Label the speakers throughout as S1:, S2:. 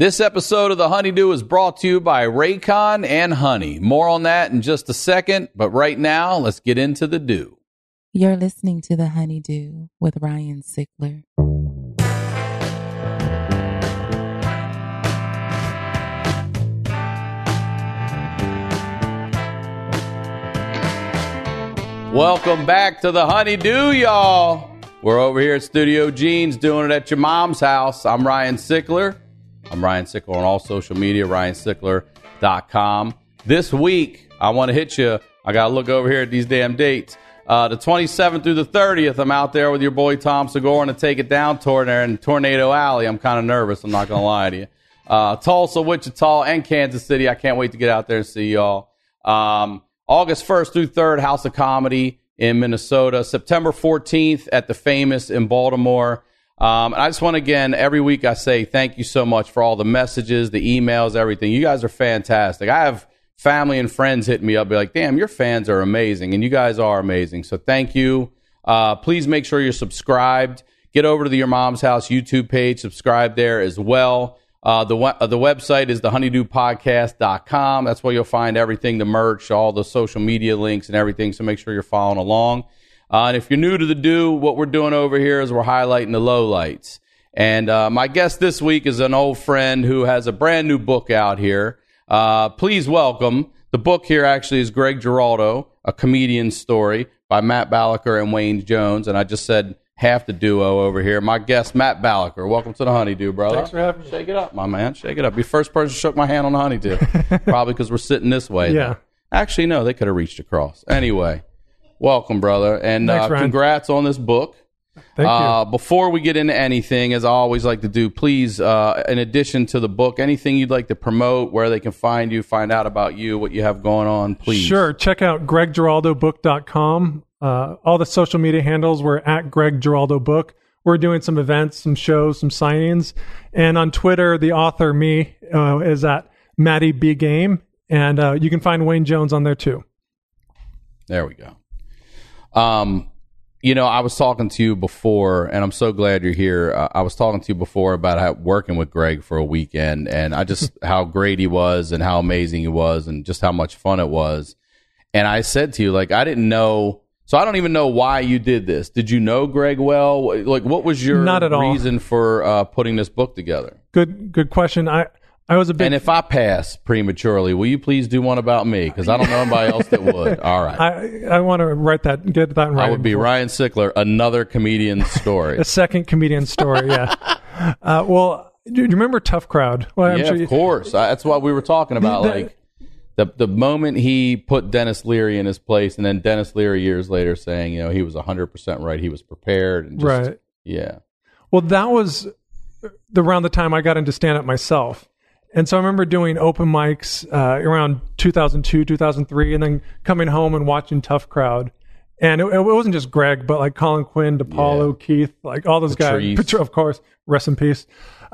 S1: This episode of The Honeydew is brought to you by Raycon and Honey. More on that in just a second, but right now, let's get into the dew.
S2: You're listening to The Honeydew with Ryan Sickler.
S1: Welcome back to The Honeydew, y'all. We're over here at Studio Jeans doing it at your mom's house. I'm Ryan Sickler. I'm Ryan Sickler on all social media, ryansickler.com. This week, I want to hit you. I got to look over here at these damn dates. The 27th through the 30th, I'm out there with your boy Tom Segura to take it down toward there in Tornado Alley. I'm kind of nervous. I'm not going to lie to you. Tulsa, Wichita, and Kansas City. I can't wait to get out there and see y'all. August 1st through 3rd, House of Comedy in Minnesota. September 14th at the Famous in Baltimore. And I just want to, again, every week I say thank you so much for all the messages, the emails, everything. You guys are fantastic. I have family and friends hitting me up, be like, damn, your fans are amazing, and you guys are amazing. So thank you. Please make sure you're subscribed. Get over to the Your Mom's House YouTube page. Subscribe there as well. The website is thehoneydewpodcast.com. That's where you'll find everything, the merch, all the social media links and everything, so make sure you're following along. And if you're new to the do, what we're doing over here is we're highlighting the lowlights. And my guest this week is an old friend who has a brand new book out here. Please welcome. The book here actually is Greg Giraldo, A Comedian's Story by Matt Balaker and Wayne Jones. And I just said half the duo over here. My guest, Matt Balaker. Welcome to the Honeydew, brother.
S3: Thanks for having me.
S1: Shake it up, my man. Shake it up. You're the first person who shook my hand on the Honeydew. Probably because we're sitting this way.
S3: Yeah.
S1: Actually, no, they could have reached across. Anyway, welcome, brother. And
S3: Thanks,
S1: congrats on this book.
S3: Thank you.
S1: Before we get into anything, as I always like to do, please, in addition to the book, anything you'd like to promote, where they can find you, find out about you, what you have going on, please.
S3: Sure. Check out greggiraldobook.com. All the social media handles, we're at Greg Giraldo Book. We're doing some events, some shows, some signings. And on Twitter, the author, me, is at Matty B Game. And you can find Wayne Jones on there too.
S1: There we go. You know, I was talking to you before, and I'm so glad you're here. I was talking to you before about working with Greg for a weekend, and I just how great he was and how amazing he was and just how much fun it was. And I said to you, like, I didn't know, so I don't even know why you did this. Did you know Greg well? Like, what was your reason for putting this book together?
S3: Good question. I was a big...
S1: And if I pass prematurely, will you please do one about me? Because I don't know anybody else that would. All right.
S3: I want to get that in writing.
S1: I would be Ryan Sickler, another comedian's story.
S3: A second comedian story, yeah. Well, do you remember Tough Crowd? Well,
S1: yeah, of course. That's what we were talking about. Like the moment he put Dennis Leary in his place, and then Dennis Leary years later saying, you know, he was 100% right. He was prepared. And just,
S3: right.
S1: Yeah.
S3: Well, that was around the time I got into stand-up myself. And so I remember doing open mics around 2002, 2003, and then coming home and watching Tough Crowd. And it wasn't just Greg, but like Colin Quinn, DePaulo, Keith, like all those guys. Patrice, of course, rest in peace.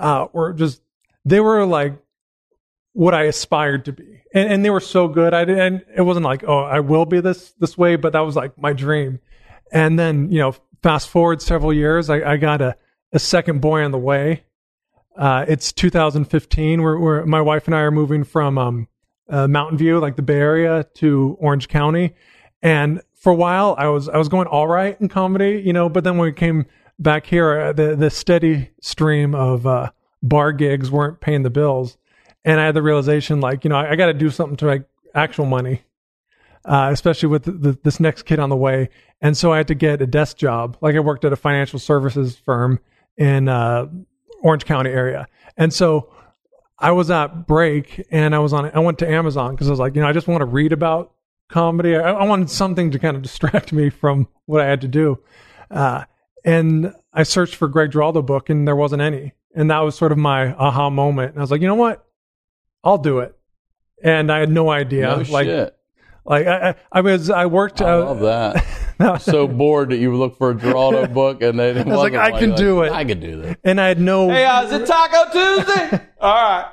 S3: They were like what I aspired to be. And they were so good. And it wasn't like, oh, I will be this way, but that was like my dream. And then, you know, fast forward several years, I got a second boy on the way. It's 2015. Where my wife and I are moving from Mountain View, like the Bay Area, to Orange County. And for a while, I was going all right in comedy, you know. But then when we came back here, the steady stream of bar gigs weren't paying the bills, and I had the realization, like, you know, I got to do something to make actual money, especially with this next kid on the way. And so I had to get a desk job. Like I worked at a financial services firm in Orange County area. And so I was at break and I went to Amazon because I was like, you know, I just want to read about comedy. I wanted something to kind of distract me from what I had to do. And I searched for Greg Giraldo book and there wasn't any. And that was sort of my aha moment. And I was like, you know what? I'll do it. And I had no idea.
S1: No shit.
S3: Like I worked.
S1: I love that. So bored that you look for a Giraldo book and they didn't.
S3: I was like, I can do it.
S1: I can do that.
S3: And I had no.
S1: Hey, is it Taco Tuesday? All right.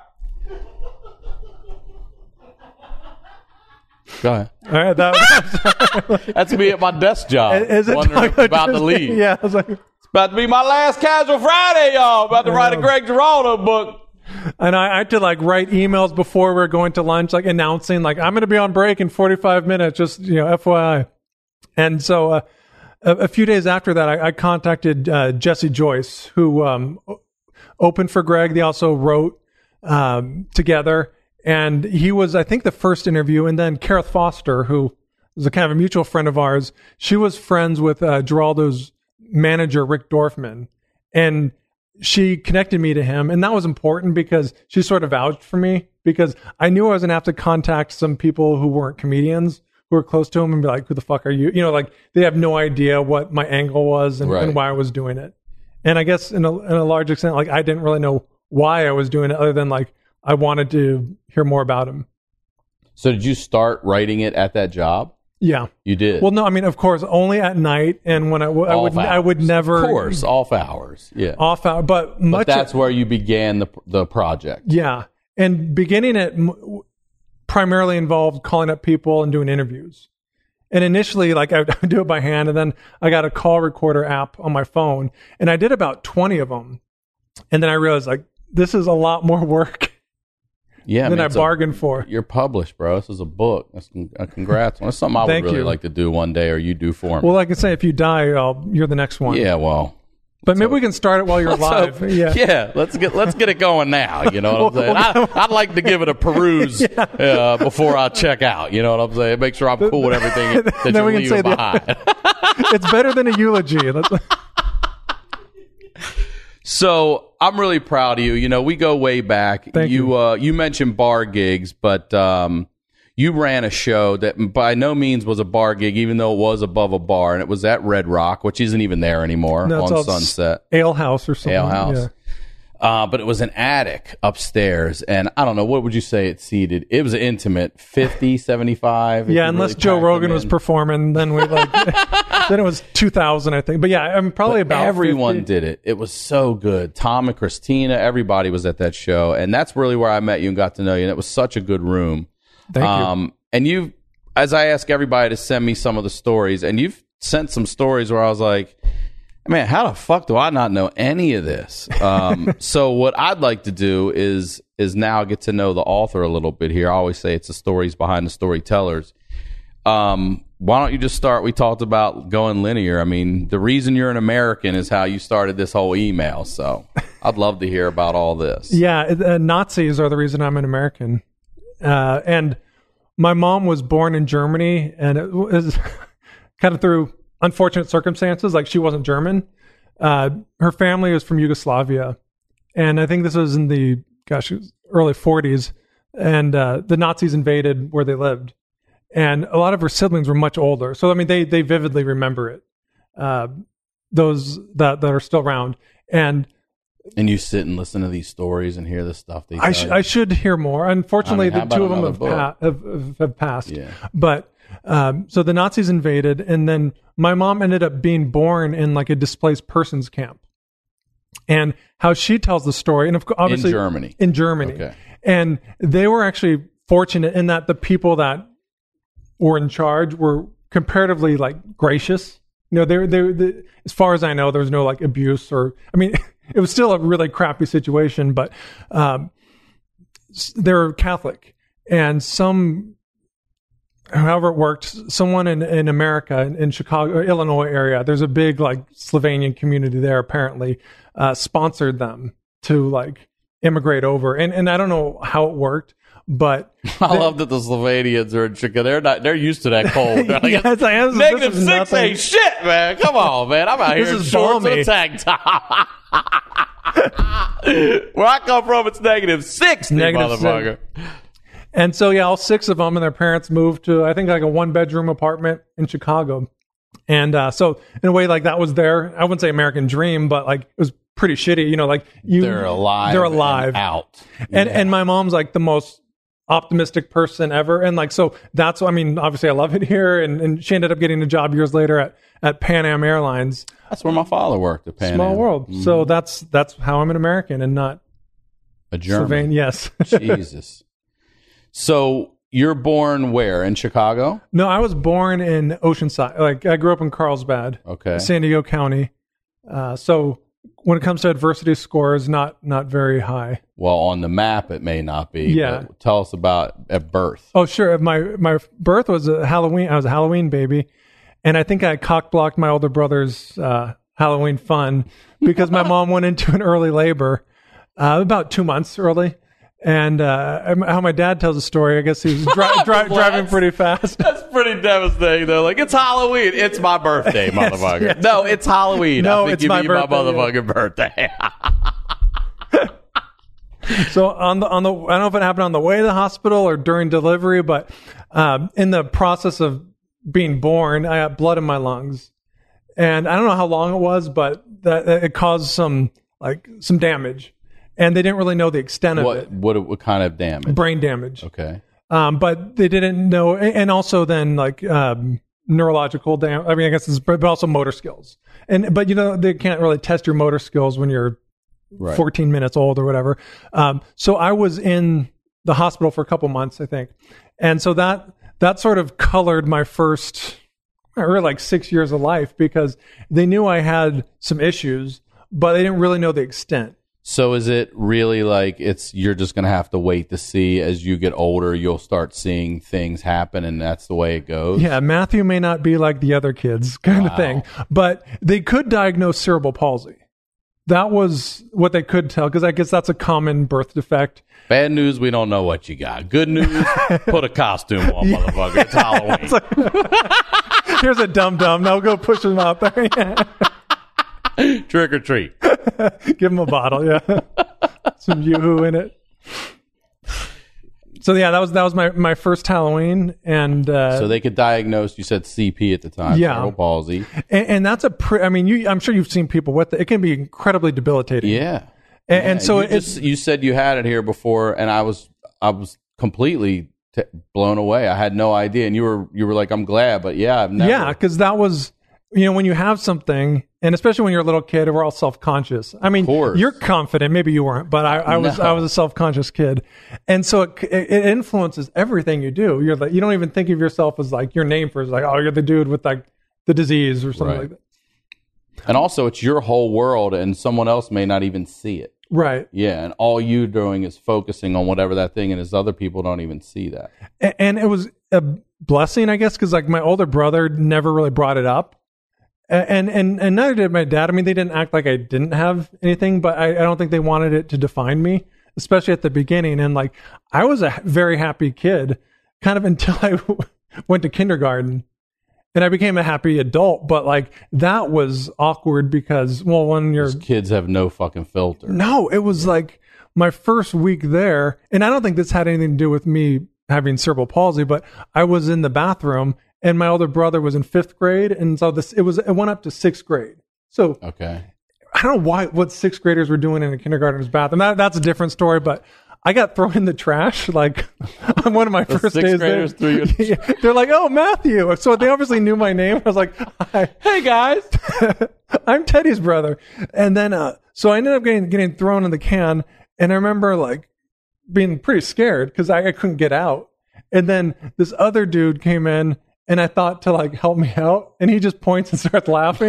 S1: Go ahead.
S3: All right,
S1: that's me at my desk job.
S3: Is it
S1: wondering if I'm about to leave?
S3: Yeah, I was like,
S1: it's about to be my last casual Friday, y'all. About to write a Greg Giraldo book.
S3: And I had to like write emails before we were going to lunch, like announcing like I'm going to be on break in 45 minutes, just FYI. And so a few days after that, I contacted Jesse Joyce, who opened for Greg. They also wrote together, and he was, I think, the first interview. And then Kareth Foster, who was a kind of a mutual friend of ours, she was friends with Geraldo's manager, Rick Dorfman, and she connected me to him. And that was important because she sort of vouched for me, because I knew I was going to have to contact some people who weren't comedians who were close to him and be like, who the fuck are you? Like they have no idea what my angle was and why I was doing it. And I guess in a large extent, like I didn't really know why I was doing it, other than like I wanted to hear more about him.
S1: So did you start writing it at that job?
S3: Yeah,
S1: you did.
S3: Well, no, I mean, of course, only at night, and when I would never,
S1: of course, off hours, yeah,
S3: off hour, but
S1: that's where you began the project.
S3: Yeah, and beginning it primarily involved calling up people and doing interviews. And initially, like I would do it by hand, and then I got a call recorder app on my phone, and I did about 20 of them, and then I realized like this is a lot more work.
S1: Yeah,
S3: than I bargained for.
S1: You're published, bro. This is a book. That's congrats. That's something I would really like to do one day, or you do for me.
S3: Well, like I say, if you die, you're the next one.
S1: Yeah, well.
S3: But maybe we can start it while you're alive.
S1: Yeah, let's get it going now. You know what I'm saying? I'd like to give it a peruse before I check out. You know what I'm saying? Make sure I'm cool with everything that you're leaving behind.
S3: It's better than a eulogy.
S1: So I'm really proud of you. We go way back.
S3: Thank you.
S1: You mentioned bar gigs, but you ran a show that by no means was a bar gig, even though it was above a bar, and it was at Red Rock, which isn't even there anymore on Sunset.
S3: Ale House or something.
S1: Ale House. Yeah. But it was an attic upstairs, and I don't know, what would you say it seated? It was intimate, 50, 75.
S3: Yeah, unless really Joe Rogan was performing, then we then it was 2,000, I think. But yeah, I'm probably about
S1: everyone
S3: 50.
S1: did it. It was so good. Tom and Christina, everybody was at that show, and that's really where I met you and got to know you. And it was such a good room.
S3: Thank you.
S1: And you, as I ask everybody to send me some of the stories, and you've sent some stories where I was like, man, how the fuck do I not know any of this? So what I'd like to do is now get to know the author a little bit here. I always say it's the stories behind the storytellers. Why don't you just start? We talked about going linear. I mean, the reason you're an American is how you started this whole email. So I'd love to hear about all this.
S3: Yeah, Nazis are the reason I'm an American. And my mom was born in Germany, and it was kind of through unfortunate circumstances. Like, she wasn't German. Her family was from Yugoslavia, and I think this was in the early 40s, and the Nazis invaded where they lived, and a lot of her siblings were much older. So I mean, they vividly remember it. Those that are still around, and you sit and listen to these stories and hear the stuff they tell you. I should hear more. Unfortunately, the two of them have passed. Yeah. But so the Nazis invaded, and then my mom ended up being born in like a displaced persons camp. And how she tells the story, and obviously in Germany, okay. And they were actually fortunate in that the people that were in charge were comparatively like gracious. They as far as I know, there was no like abuse or, I mean, it was still a really crappy situation, but they're Catholic, and however it worked, someone in America, in Chicago, Illinois area, there's a big like Slovenian community there, apparently, sponsored them to like immigrate over. And I don't know how it worked, but
S1: I love that the Slovenians are in Chicago. They're used to that cold. Like,
S3: yes, I am.
S1: -6 ain't shit, man. Come on, man. I'm out here in shorts and a tank top. Where I come from, it's -60, motherfucker.
S3: And so, yeah, all 6 of them and their parents moved to, I think, like a 1-bedroom apartment in Chicago. And so, in a way, like that was their, I wouldn't say American dream, but like it was pretty shitty. Like
S1: they're alive. And out.
S3: And my mom's like the most optimistic person ever. And like, so that's, I mean, obviously I love it here. And she ended up getting a job years later at Pan Am Airlines.
S1: That's where my father worked at Pan Am.
S3: Small world. Mm-hmm. So that's how I'm an American and not
S1: a German.
S3: Slovene. Yes.
S1: Jesus. So you're born where? In Chicago?
S3: No, I was born in Oceanside. Like I grew up in Carlsbad,
S1: okay,
S3: San Diego County. So when it comes to adversity scores, not very high.
S1: Well, on the map, it may not be.
S3: Yeah.
S1: But tell us about at birth.
S3: Oh, sure. My birth was a Halloween. I was a Halloween baby, and I think I cock blocked my older brother's Halloween fun because my mom went into an early labor about 2 months early. And how my dad tells the story, I guess he was driving pretty fast.
S1: That's pretty devastating, though. Like, it's Halloween. It's my birthday, motherfucker.
S3: yes.
S1: No, it's Halloween.
S3: No,
S1: I think
S3: it's
S1: you
S3: my
S1: mean
S3: birthday,
S1: my motherfucking birthday.
S3: So on the I don't know if it happened on the way to the hospital or during delivery, but in the process of being born, I had blood in my lungs, and I don't know how long it was, but that it caused some damage. And they didn't really know the extent of it.
S1: What kind of damage?
S3: Brain damage.
S1: Okay.
S3: But they didn't know, and also then neurological damage. I mean, I guess it's, but also motor skills. But they can't really test your motor skills when you're 14 minutes old or whatever. So I was in the hospital for a couple months, I think, and so that sort of colored my first, really 6 years of life, because they knew I had some issues, but they didn't really know the extent.
S1: So is it really like you're just going to have to wait to see as you get older, you'll start seeing things happen, and that's the way it goes?
S3: Yeah, Matthew may not be like the other kids kind of thing, but they could diagnose cerebral palsy. That was what they could tell, because I guess that's a common birth defect.
S1: Bad news, we don't know what you got. Good news, put a costume on, motherfucker. It's Halloween.
S3: Here's a dum-dum. Now go push him out there.
S1: Trick or treat.
S3: Give him a bottle, yeah. Some Yoo-hoo in it. So yeah, that was my first Halloween, and
S1: so they could diagnose. You said CP at the time, cerebral palsy,
S3: and that's I'm sure you've seen people with it. It can be incredibly debilitating.
S1: Yeah,
S3: and so
S1: you said you had it here before, and I was completely blown away. I had no idea, and you were like, I'm glad, but yeah, I've never.
S3: Yeah, because that was. When you have something, and especially when you're a little kid, we're all self-conscious. I mean, you're confident. Maybe you weren't, but I was a self-conscious kid. And so it influences everything you do. You don't even think of yourself as your name for you're the dude with the disease or something like that.
S1: And also it's your whole world, and someone else may not even see it.
S3: Right.
S1: Yeah. And all you doing is focusing on whatever that thing is. Other people don't even see that.
S3: And it was a blessing, I guess, because my older brother never really brought it up. And neither did my dad. I mean, they didn't act like I didn't have anything, but I don't think they wanted it to define me, especially at the beginning. And I was a very happy kid kind of until I went to kindergarten, and I became a happy adult. But that was awkward because, well, when you're...
S1: Those kids have no fucking filter.
S3: No, it was my first week there, and I don't think this had anything to do with me having cerebral palsy, but I was in the bathroom, and my older brother was in 5th grade, and so it went up to 6th grade. So
S1: okay,
S3: I don't know what 6th graders were doing in a kindergartner's bathroom. That's a different story, but I got thrown in the trash on one of my first days there. They're like, "Oh, Matthew!" So they obviously knew my name. I was like, "Hi,
S1: hey guys,
S3: I'm Teddy's brother." And then so I ended up getting thrown in the can, and I remember being pretty scared because I couldn't get out. And then this other dude came in. And I thought to help me out, and he just points and starts laughing.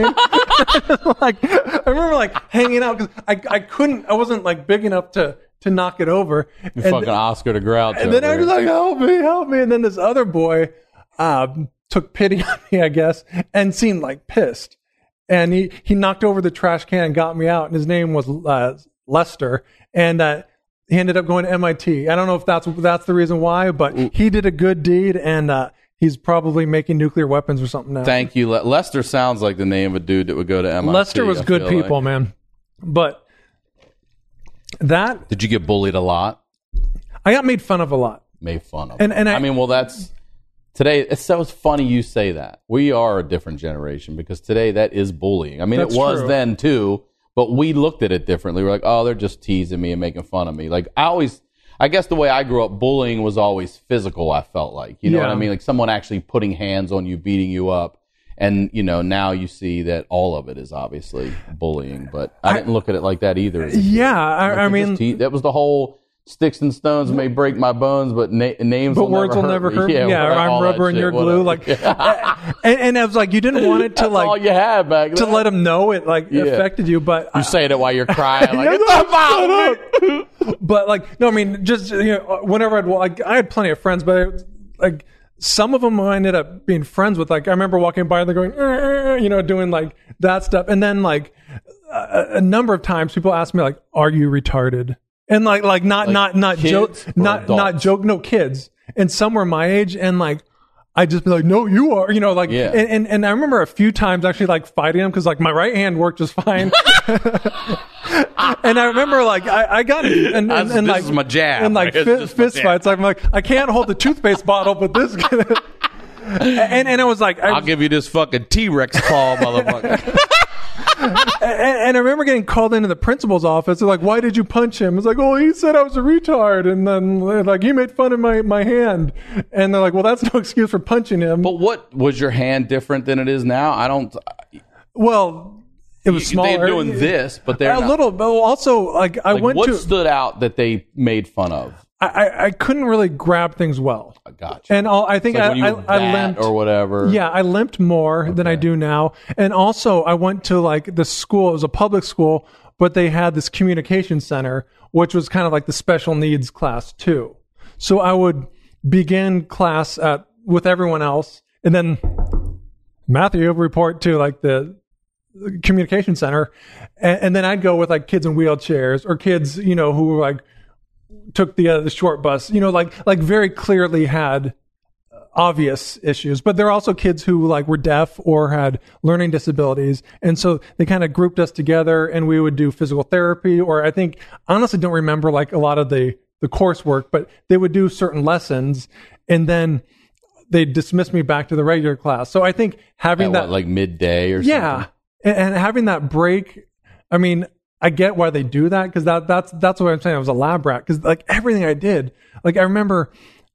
S3: I remember hanging out because I wasn't big enough to knock it over.
S1: You fucking Oscar the Grouch.
S3: And then I was like, help me. And then this other boy took pity on me, I guess, and seemed pissed. And he knocked over the trash can and got me out. And his name was Lester. And he ended up going to MIT. I don't know if that's the reason why, but he did a good deed, and he's probably making nuclear weapons or something now.
S1: Thank you. Lester sounds like the name of a dude that would go to MIT.
S3: Lester was good people, man. But that...
S1: Did you get bullied a lot?
S3: I got made fun of a lot.
S1: Made fun of.
S3: And
S1: I mean, well, that's... Today, it's so funny you say that. We are a different generation because today that is bullying. I mean, it was true then too, but we looked at it differently. We're like, oh, they're just teasing me and making fun of me. I guess the way I grew up, bullying was always physical, I felt like. You know what I mean? Someone actually putting hands on you, beating you up. And, now you see that all of it is obviously bullying. But I didn't look at it like that either.
S3: Yeah, I mean...
S1: that was the whole sticks and stones may break my bones, but names
S3: but words will never hurt me. Yeah, I'm rubber and you're glue. Like, and I was like, you didn't want it to like
S1: all you had back then.
S3: To let them know it like affected you. But
S1: you're saying it while you're crying. Like, it's about
S3: but like, no, I mean, just whenever I had plenty of friends, but like some of them I ended up being friends with. Like I remember walking by, they're going, doing like that stuff, and then like a number of times people ask me like, "Are you retarded?" And not joke, not joke, no kids. And some were my age, and like I just be like, no, you are, and I remember a few times actually like fighting them because like my right hand worked just fine. And I remember like I got it, and
S1: this
S3: like
S1: is my jab,
S3: and like fist fights. I'm like, I can't hold the toothpaste bottle, but this. and I was like,
S1: I'll give you this fucking T-Rex claw, motherfucker.
S3: And I remember getting called into the principal's office. They're like, why did you punch him? It's like, oh, he said I was a retard. And then like he made fun of my hand. And they're like, well, that's no excuse for punching him.
S1: But what was your hand different than it is now?
S3: Well, it was smaller.
S1: They're doing this, but they're not.
S3: Little. But also, like I went
S1: what
S3: to.
S1: What stood out that they made fun of?
S3: I couldn't really grab things well.
S1: I got you.
S3: And I think I limped
S1: or whatever.
S3: Yeah, I limped more than I do now. And also, I went to like the school. It was a public school, but they had this communication center, which was kind of like the special needs class too. So I would begin class with everyone else, and then Matthew would report to like the communication center, and then I'd go with like kids in wheelchairs or kids, who were like. Took the short bus, like very clearly had obvious issues, but there are also kids who like were deaf or had learning disabilities. And so they kind of grouped us together and we would do physical therapy, or I think, honestly don't remember like a lot of the coursework, but they would do certain lessons and then they dismissed me back to the regular class. So I think having that
S1: like midday or something.
S3: Yeah. And having that break, I mean, I get why they do that because that's what I'm saying. I was a lab rat because like everything I did, like I remember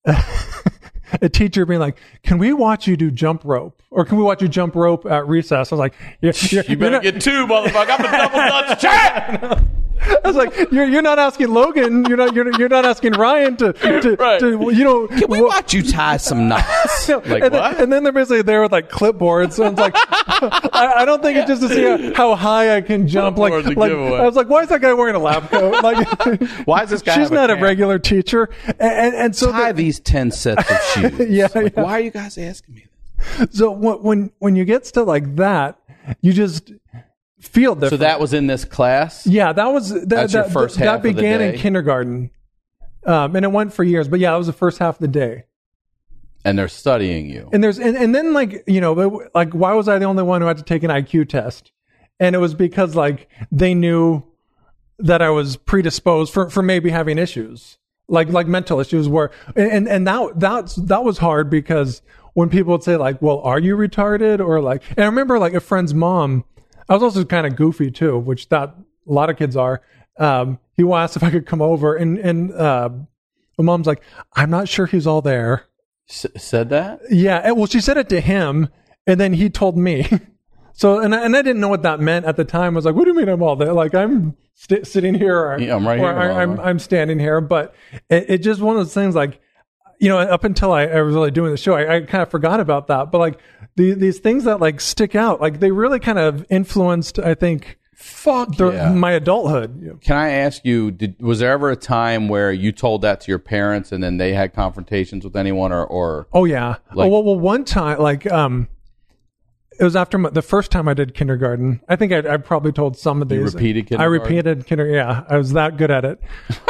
S3: a teacher being like, "Can we watch you do jump rope, or can we watch you jump rope at recess?" I was like,
S1: "You better get two, motherfucker! I'm a double dutch champ."
S3: I was like, "You're not asking Logan. You're not asking Ryan to
S1: Can we watch you tie some knots? Like what?"
S3: And then they're basically there with like clipboards. So it's like, I don't think it's just to see how high I can jump. Like I was like, why is that guy wearing a lab coat? Like,
S1: why is this guy?
S3: She's not a regular teacher. And so
S1: tie these 10 sets of shoes.
S3: Yeah.
S1: Why are you guys asking me this?
S3: So when you get stuff like that, you just feel different.
S1: So that was in this class?
S3: Yeah, that was
S1: that's your first half
S3: that began
S1: of the day?
S3: in kindergarten. And it went for years, but yeah, it was the first half of the day.
S1: And they're studying you.
S3: And then like, like why was I the only one who had to take an IQ test? And it was because like they knew that I was predisposed for maybe having issues, like mental issues and that was hard because when people would say like, well, are you retarded? Or like, and I remember like a friend's mom, I was also kind of goofy too, which that a lot of kids are. He asked if I could come over and my mom's like, I'm not sure he's all there.
S1: Said that?
S3: Yeah. Well, she said it to him and then he told me. So, and I didn't know what that meant at the time. I was like, what do you mean I'm all there? Like I'm sitting here or,
S1: I'm right here.
S3: I'm standing here. But it just one of those things like, up until I was really doing the show, I kind of forgot about that. But like these things that like stick out, like they really kind of influenced, I think, my adulthood.
S1: Can I ask you, was there ever a time where you told that to your parents and then they had confrontations with anyone or
S3: Oh yeah. Like, well, one time, like, it was after the first time I did kindergarten. I think I probably told some of these.
S1: You repeated kindergarten?
S3: I repeated kindergarten. Yeah, I was that good at it.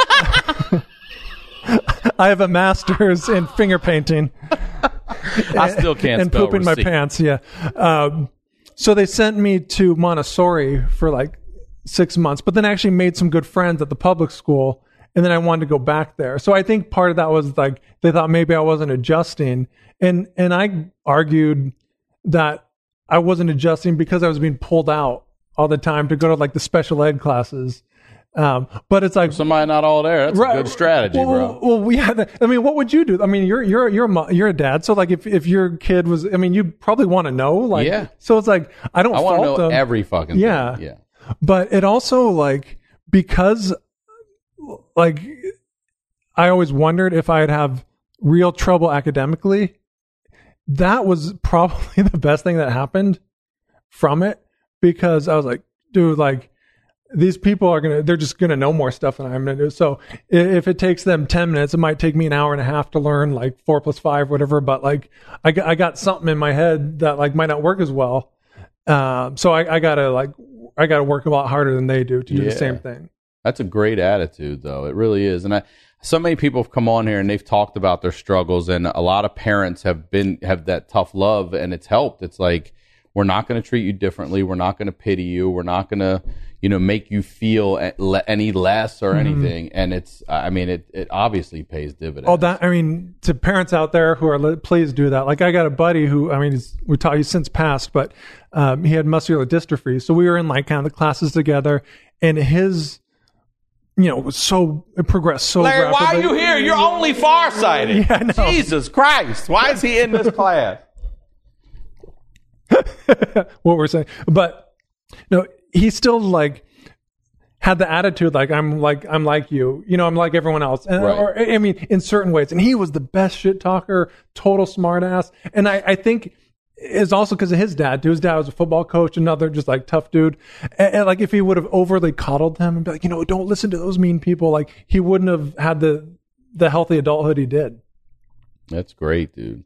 S3: I have a master's in finger painting.
S1: I still can't
S3: and
S1: spell
S3: pooping
S1: receipt.
S3: my pants. Yeah. So they sent me to Montessori for like 6 months, but then I actually made some good friends at the public school, and then I wanted to go back there. So I think part of that was like they thought maybe I wasn't adjusting, and I argued that I wasn't adjusting because I was being pulled out all the time to go to like the special ed classes. But it's like
S1: somebody not all there. That's a good strategy, bro.
S3: Well, we had. I mean, what would you do? I mean, you're a dad, so like if your kid was, I mean, you probably want to know, like,
S1: yeah.
S3: So it's like I want to
S1: know
S3: them.
S1: every fucking thing. Yeah.
S3: But it also like because like I always wondered if I'd have real trouble academically. That was probably the best thing that happened from it, because I was like, dude, like, these people they're just going to know more stuff than I'm going to do. So if it takes them 10 minutes, it might take me an hour and a half to learn like 4 + 5, whatever. But like, I got something in my head that like might not work as well. So I gotta work a lot harder than they do to do the same thing.
S1: That's a great attitude, though. It really is. And so many people have come on here and they've talked about their struggles, and a lot of parents have that tough love, and it's helped. It's like, we're not going to treat you differently. We're not going to pity you. We're not going to, make you feel any less or anything. And it's, it obviously pays dividends.
S3: Oh, to parents out there who are, please do that. Like, I got a buddy who, he's since passed, but he had muscular dystrophy. So we were in like kind of the classes together, and his, it progressed so
S1: Larry,
S3: rapidly.
S1: why are you here? You're only farsighted.
S3: Yeah, I know.
S1: Jesus Christ. Why is he in this class?
S3: What we're saying. But no, he still like had the attitude like I'm like you, I'm like everyone else, and
S1: right.
S3: In certain ways. And he was the best shit talker, total smartass. And I think it's also because of his dad. His dad was a football coach, another just like tough dude. And like, if he would have overly coddled him and be like, don't listen to those mean people, like, he wouldn't have had the healthy adulthood he did.
S1: That's great, dude.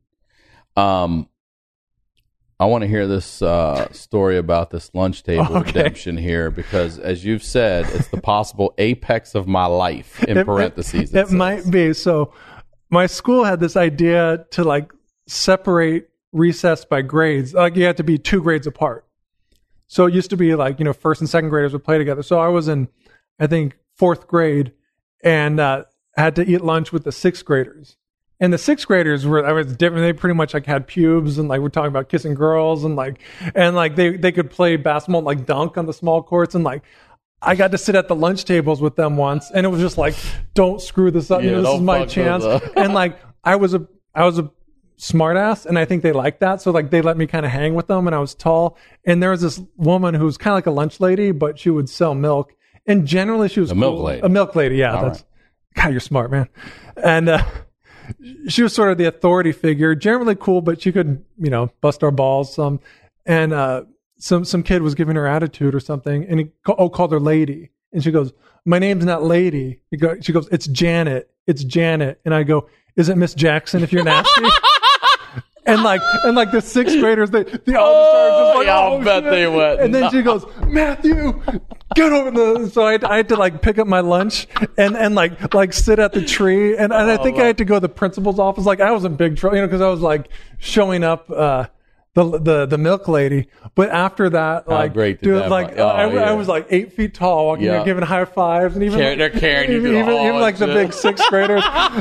S1: I want to hear this story about this lunch table redemption here, because, as you've said, it's the possible apex of my life, in parentheses.
S3: It might be. So my school had this idea to like separate recess by grades. Like, you had to be 2 grades apart. So it used to be like, first and second graders would play together. So I was in, I think, 4th grade, and had to eat lunch with the 6th graders. And the 6th graders was different. They pretty much like had pubes, and like we're talking about kissing girls, and they could play basketball and like dunk on the small courts, and like I got to sit at the lunch tables with them once, and it was just like, don't screw this up. This is my chance. And like I was a smart ass, and I think they liked that. So like they let me kind of hang with them, and I was tall. And there was this woman who was kind of like a lunch lady, but she would sell milk. And generally she was
S1: a milk lady.
S3: A milk lady, yeah. Right. God, you're smart, man. And she was sort of the authority figure, generally cool, but she could, bust our balls some. And some kid was giving her attitude or something, and he called her lady. And she goes, "My name's not Lady." She goes, "It's Janet. It's Janet." And I go, "Is it Miss Jackson if you're nasty?" And like the 6th graders, they all started just like,
S1: I'll bet
S3: shit.
S1: they went.
S3: And then she goes, "Matthew, get over the." So I had to like pick up my lunch and like sit at the tree. And I think I had to go to the principal's office. Like, I was in big trouble, because I was like showing up the milk lady. But after that, like,
S1: great
S3: dude,
S1: that
S3: like I was like 8 feet tall, walking there, giving high fives, and even
S1: they're carrying you
S3: even like the big 6th graders.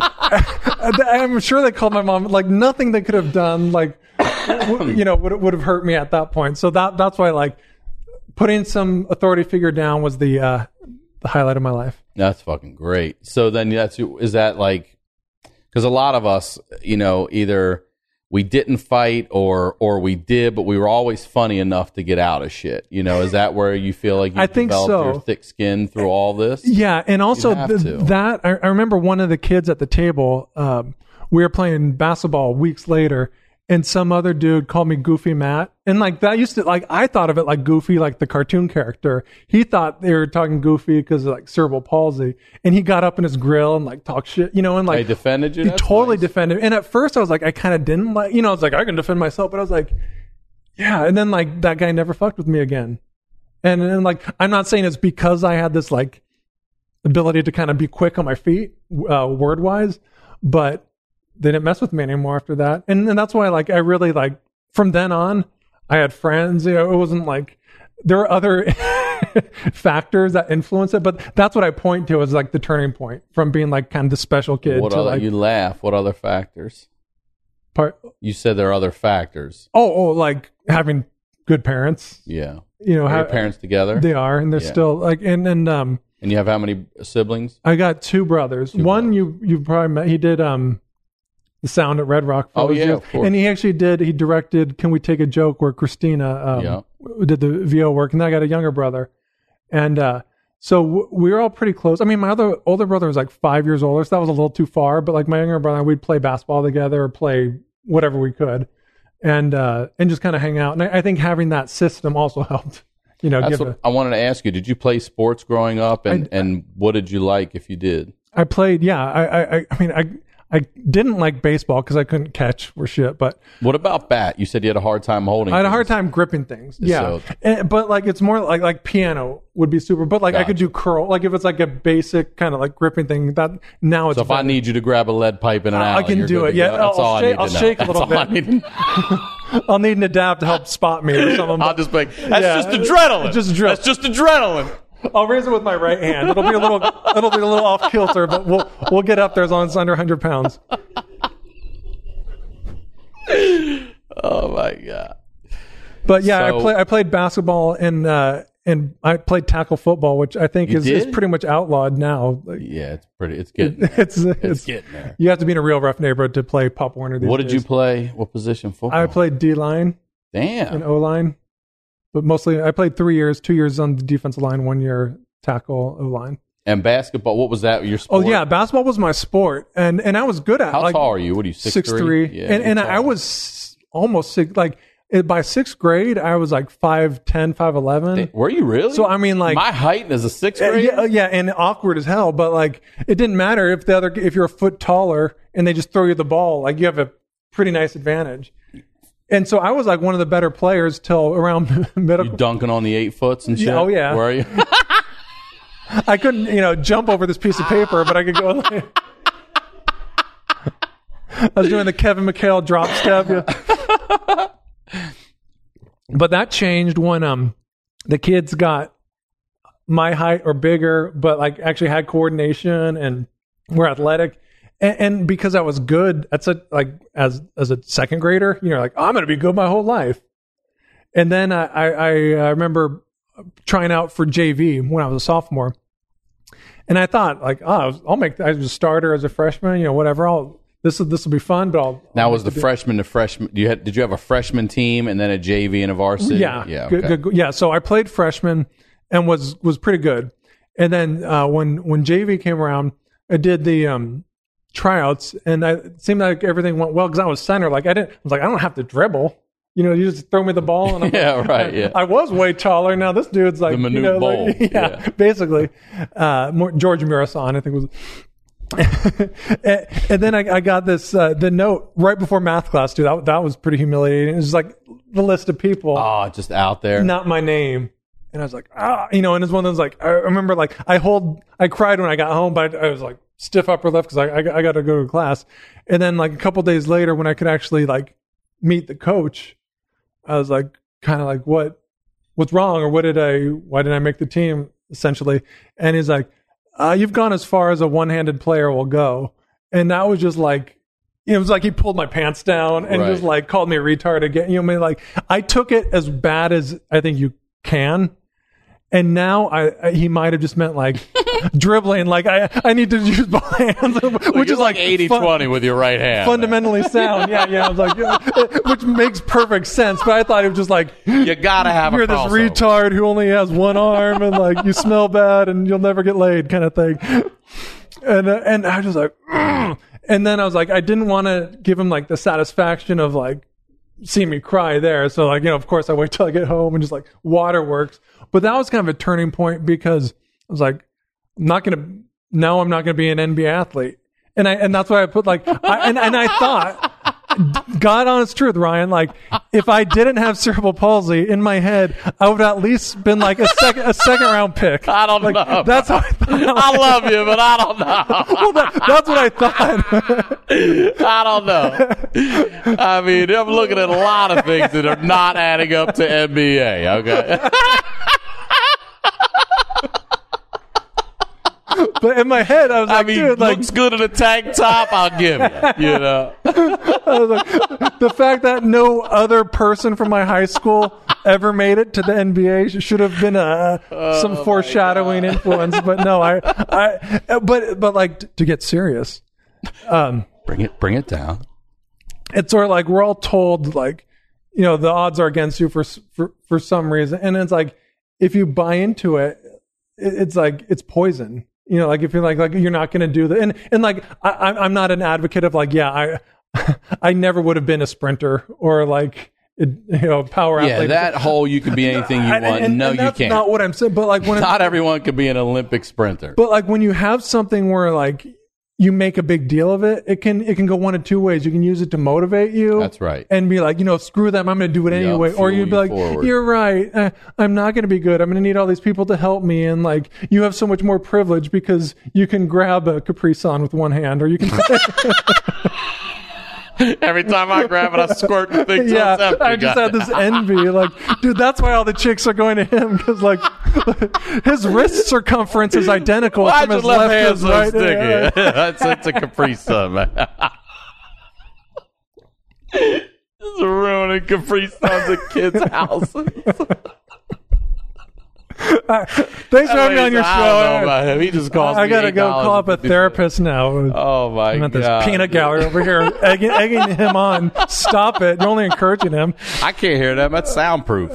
S3: I'm sure they called my mom. Like, nothing they could have done, like, would have hurt me at that point. So that's why, like, putting some authority figure down was the highlight of my life.
S1: That's fucking great. So then is that like, because a lot of us, either we didn't fight or we did, but we were always funny enough to get out of shit. Is that where you feel like you developed your thick skin through all this?
S3: Yeah, and also that I remember one of the kids at the table. We were playing basketball weeks later, and some other dude called me Goofy Matt, and like that used to, like, I thought of it like Goofy, like the cartoon character. He thought they were talking Goofy because of like cerebral palsy, and he got up in his grill and like talked shit, and like
S1: they defended you.
S3: He totally defended. And at first I was like, I kind of didn't like, I was like, I can defend myself, but I was like, yeah. And then like that guy never fucked with me again. And then like, I'm not saying it's because I had this like ability to kind of be quick on my feet, word wise, but they didn't mess with me anymore after that. And that's why, like, I really, like, from then on, I had friends. It wasn't like, there were other factors that influence it, but that's what I point to as like the turning point from being like kind of the special kid to like.
S1: You laugh. What other factors? You said there are other factors.
S3: Oh, like having good parents.
S1: Yeah.
S3: Are your
S1: parents together?
S3: They are, and they're still like, and
S1: you have how many siblings?
S3: I got 2 brothers. One you probably met. He did the sound at Red Rock.
S1: Oh yeah, of course.
S3: And he directed Can We Take a Joke, where Christina did the VO work, and then I got a younger brother. And So we were all pretty close. I mean, my older brother was like 5 years older, so that was a little too far. But like my younger brother, we'd play basketball together or play whatever we could, and just kind of hang out. And I think having that system also helped.
S1: That's what I wanted to ask you. Did you play sports growing up, and what did you like if you did?
S3: I played. Yeah, I mean, I didn't like baseball because I couldn't catch for shit. But
S1: what about bat? You said you had a hard time holding.
S3: I had a hard time gripping things. Yeah, but like it's more like piano would be super. But like I could do curl. Like if it's like a basic kind of like gripping thing. That now it's.
S1: So if I need you to grab a lead pipe in an alley,
S3: I can do it. Yeah,
S1: that's all I need to know.
S3: I'll shake a little bit. I'll need an adapt to help spot me or something.
S1: I'll just be like, that's just adrenaline. That's just adrenaline.
S3: I'll raise it with my right hand. It'll be a little off kilter, but we'll get up there as long as it's under 100 pounds.
S1: Oh my God.
S3: But yeah, I played basketball and I played tackle football, which I think is pretty much outlawed now.
S1: Yeah, it's getting there. It's getting there.
S3: You have to be in a real rough neighborhood to play Pop Warner these days.
S1: What did you play? What position football?
S3: I played D-line.
S1: Damn.
S3: And O-line. But mostly, I played 3 years, 2 years on the defensive line, 1 year tackle O-line.
S1: And basketball, what was that, your sport?
S3: Oh, yeah, basketball was my sport, and I was good at it.
S1: How tall are you? What are you, 6'3"?
S3: 6'3". Yeah, and I was almost 6, like, by sixth grade, I was like 5'10", 5'11".
S1: Were you really?
S3: So, I mean, like...
S1: My height as a sixth grader?
S3: Yeah, and awkward as hell, but, like, it didn't matter if you're a foot taller and they just throw you the ball, like, you have a pretty nice advantage. And so I was like one of the better players till around middle.
S1: You dunking on the 8-foots and shit?
S3: Oh, yeah.
S1: Where are you?
S3: I couldn't, jump over this piece of paper, but I could go like... I was doing the Kevin McHale drop step. Yeah. But that changed when the kids got my height or bigger, but like actually had coordination and were athletic. And because I was good as a second grader, like, oh, I'm going to be good my whole life. And then I remember trying out for JV when I was a sophomore. And I thought, like, oh, I was a starter as a freshman, whatever. This will be fun, but I'll.
S1: Now, was the freshman to freshman? Did you have a freshman team and then a JV and a varsity?
S3: Yeah.
S1: Yeah. Okay.
S3: Good. Yeah. So I played freshman and was pretty good. And then when JV came around, I did the tryouts, and it seemed like everything went well because I was center. Like I don't have to dribble. You just throw me the ball. And I was way taller. Now this dude's like
S1: the Manute Bowl.
S3: Like, basically. George Murasan, I think was. and then I got this the note right before math class, dude. That was pretty humiliating. It was like the list of people.
S1: Oh, just out there.
S3: Not my name. And I was like, and it's one of those, like, I remember, like, I cried when I got home, but I was like stiff upper lip because I got to go to class. And then like a couple days later, when I could actually like meet the coach, I was like, kind of like, what's wrong? Or why didn't I make the team, essentially? And he's like, you've gone as far as a one-handed player will go. And that was just like, it was like he pulled my pants down and just like called me a retard again. I mean, like, I took it as bad as I think you can. And now he might have just meant like dribbling. Like I need to use both hands, which is like
S1: 80-20 with your right hand.
S3: Fundamentally sound. Yeah. I was like, which makes perfect sense. But I thought it was just like,
S1: you gotta have
S3: you're this retard who only has one arm and like you smell bad and you'll never get laid kind of thing. And I was just like, ugh. And then I was like, I didn't want to give him like the satisfaction of like seeing me cry there. So like, of course I wait till I get home and just like waterworks. But that was kind of a turning point because I was like, I'm not going to be an NBA athlete. And that's why I put like, I thought, God honest truth, Ryan, like if I didn't have cerebral palsy in my head, I would have at least been like a second round pick.
S1: I don't know.
S3: That's how I thought.
S1: I love you, but I don't know.
S3: Well, that's what I thought.
S1: I don't know. I mean, I'm looking at a lot of things that are not adding up to NBA. Okay.
S3: But in my head, I was like, dude, like,
S1: looks good in a tank top, I'll give you. I
S3: was like, the fact that no other person from my high school ever made it to the NBA should have been some foreshadowing influence. But no, but like to get serious,
S1: bring it down.
S3: It's sort of like we're all told like, the odds are against you for some reason, and it's like if you buy into it. it's like it's poison. You know, like if you're like you're not going to do that, and like I'm not an advocate of like I never would have been a sprinter or like power athlete.
S1: Yeah, that whole you can be anything you want.
S3: And
S1: you
S3: that's
S1: can't.
S3: Not what I'm saying. But like when
S1: not everyone could be an Olympic sprinter.
S3: But like when you have something where like you make a big deal of it, it can go one of two ways. You can use it to motivate you.
S1: That's right.
S3: And be like, screw them, I'm going to do it anyway. Or you'd be like, forward. You're right. I'm not going to be good. I'm going to need all these people to help me. And like, you have so much more privilege because you can grab a Capri Sun with one hand, or you can.
S1: Every time I grab it, I squirt the thing till it's empty.
S3: I just had this envy. Like, dude, that's why all the chicks are going to him, because like his wrist circumference is identical from his left to his right.
S1: So sticky? That's a Capri Sun, man. Just ruining Capri Suns at kids' houses.
S3: Thanks for having me on your show.
S1: I don't know about him. He just calls me.
S3: I gotta go call up a therapist now.
S1: Oh my god!
S3: This peanut gallery over here egging him on. Stop it! You're only encouraging him.
S1: I can't hear them. That's soundproof.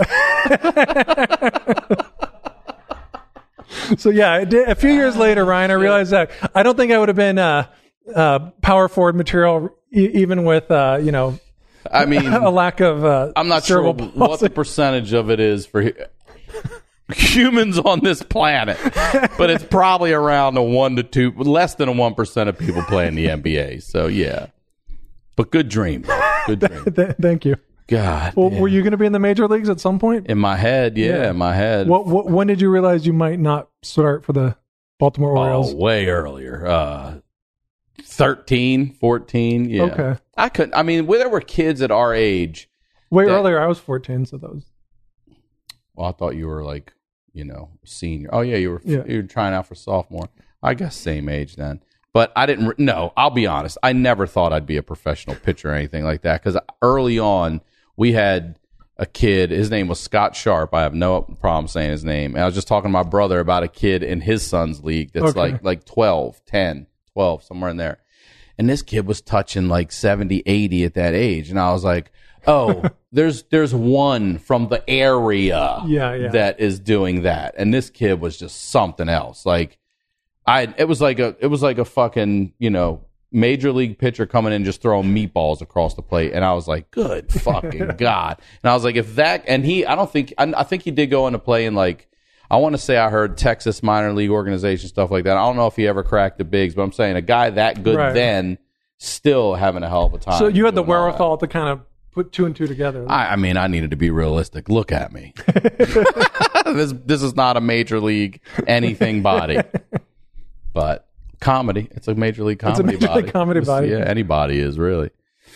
S3: So yeah, a few years later, Ryan, I realized that I don't think I would have been power forward material even with I mean, a lack of.
S1: I'm not sure what the percentage of it is for humans on this planet, but it's probably around less than 1% of people playing the NBA. So yeah, but good dream. Good dream.
S3: Thank you.
S1: God.
S3: Well, were you going to be in the major leagues at some point?
S1: In my head, yeah. In my head.
S3: When did you realize you might not start for the Baltimore Orioles?
S1: Way earlier. 13, 14. Yeah.
S3: Okay.
S1: I couldn't. I mean, there were kids at our age.
S3: Way earlier. I was 14, so that was.
S1: Well, I thought you were like, senior. Oh yeah, you were trying out for sophomore. I guess same age then. But I didn't. No, I'll be honest. I never thought I'd be a professional pitcher or anything like that. Because early on, we had a kid. His name was Scott Sharp. I have no problem saying his name. And I was just talking to my brother about a kid in his son's league that's like 12, 10, 12, somewhere in there. And this kid was touching like 70, 80 at that age. And I was like, oh, there's one from the area that is doing that. And this kid was just something else. Like it was like a fucking, major league pitcher coming in just throwing meatballs across the plate. And I was like, good fucking God. And I was like, I think he did go into play in like, I want to say I heard Texas minor league organization, stuff like that. I don't know if he ever cracked the bigs, but I'm saying a guy that good then still having a hell of a time.
S3: So you had the wherewithal to kind of put two and two together.
S1: I mean, I needed to be realistic. Look at me. This is not a major league anything body. But comedy. It's a major league comedy body.
S3: It's a major league comedy body.
S1: Yeah, anybody is really.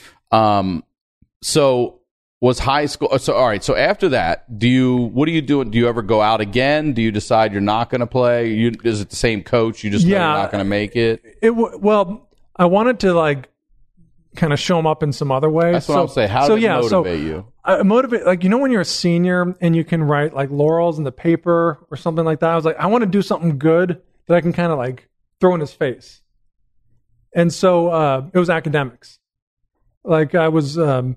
S1: So was high school. So all right. So after that, what are you doing? Do you ever go out again? Do you decide you're not going to play? Is it the same coach? You just know you're not going to make it?
S3: Well, I wanted to like kind of show them up in some other way.
S1: That's what I'm saying. How did it motivate you?
S3: Motivate, like, when you're a senior and you can write like laurels in the paper or something like that. I was like, I want to do something good that I can kind of like throw in his face. And so it was academics. Like I was not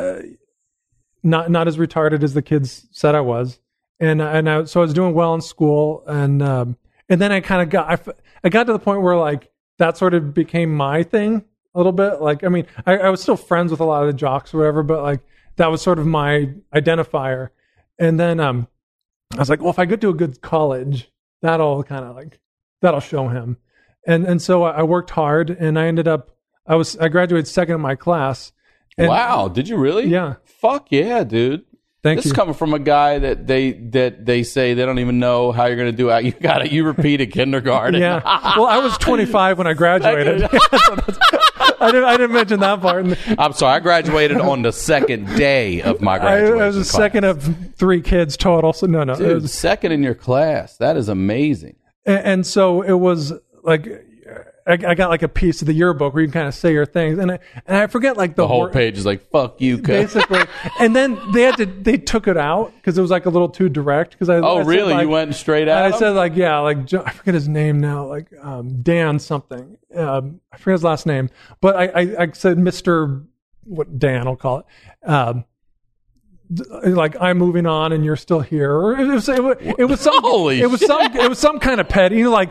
S3: as retarded as the kids said I was, so I was doing well in school, and then I kind of I got to the point where like that sort of became my thing a little bit. Like, I mean, I was still friends with a lot of the jocks or whatever, but like that was sort of my identifier. And then I was like, well, if I go to a good college, that'll show him. And so I worked hard, and I ended up I graduated second in my class. And,
S1: wow, did you really?
S3: Yeah.
S1: Fuck yeah, dude.
S3: Thank you.
S1: This is coming from a guy that they say they don't even know how you're going to do it. You repeated kindergarten.
S3: Yeah. Well, I was 25 when I graduated. I didn't mention that part.
S1: I'm sorry. I graduated on the second day of my graduation.
S3: I was the second of 3 kids total. So no.
S1: Dude, it was second in your class. That is amazing.
S3: And so it was like I got like a piece of the yearbook where you can kind of say your things, and I forget like the
S1: whole page is like "fuck you,"
S3: basically. And then they took it out because it was like a little too direct. Because I
S1: really?
S3: Like,
S1: you went straight out?
S3: I said like I forget his name now, like Dan something. I forget his last name, but I said Mr. Dan, I'll call it. like I'm moving on and you're still here. Or it was some
S1: Holy
S3: it was some kind of petty, like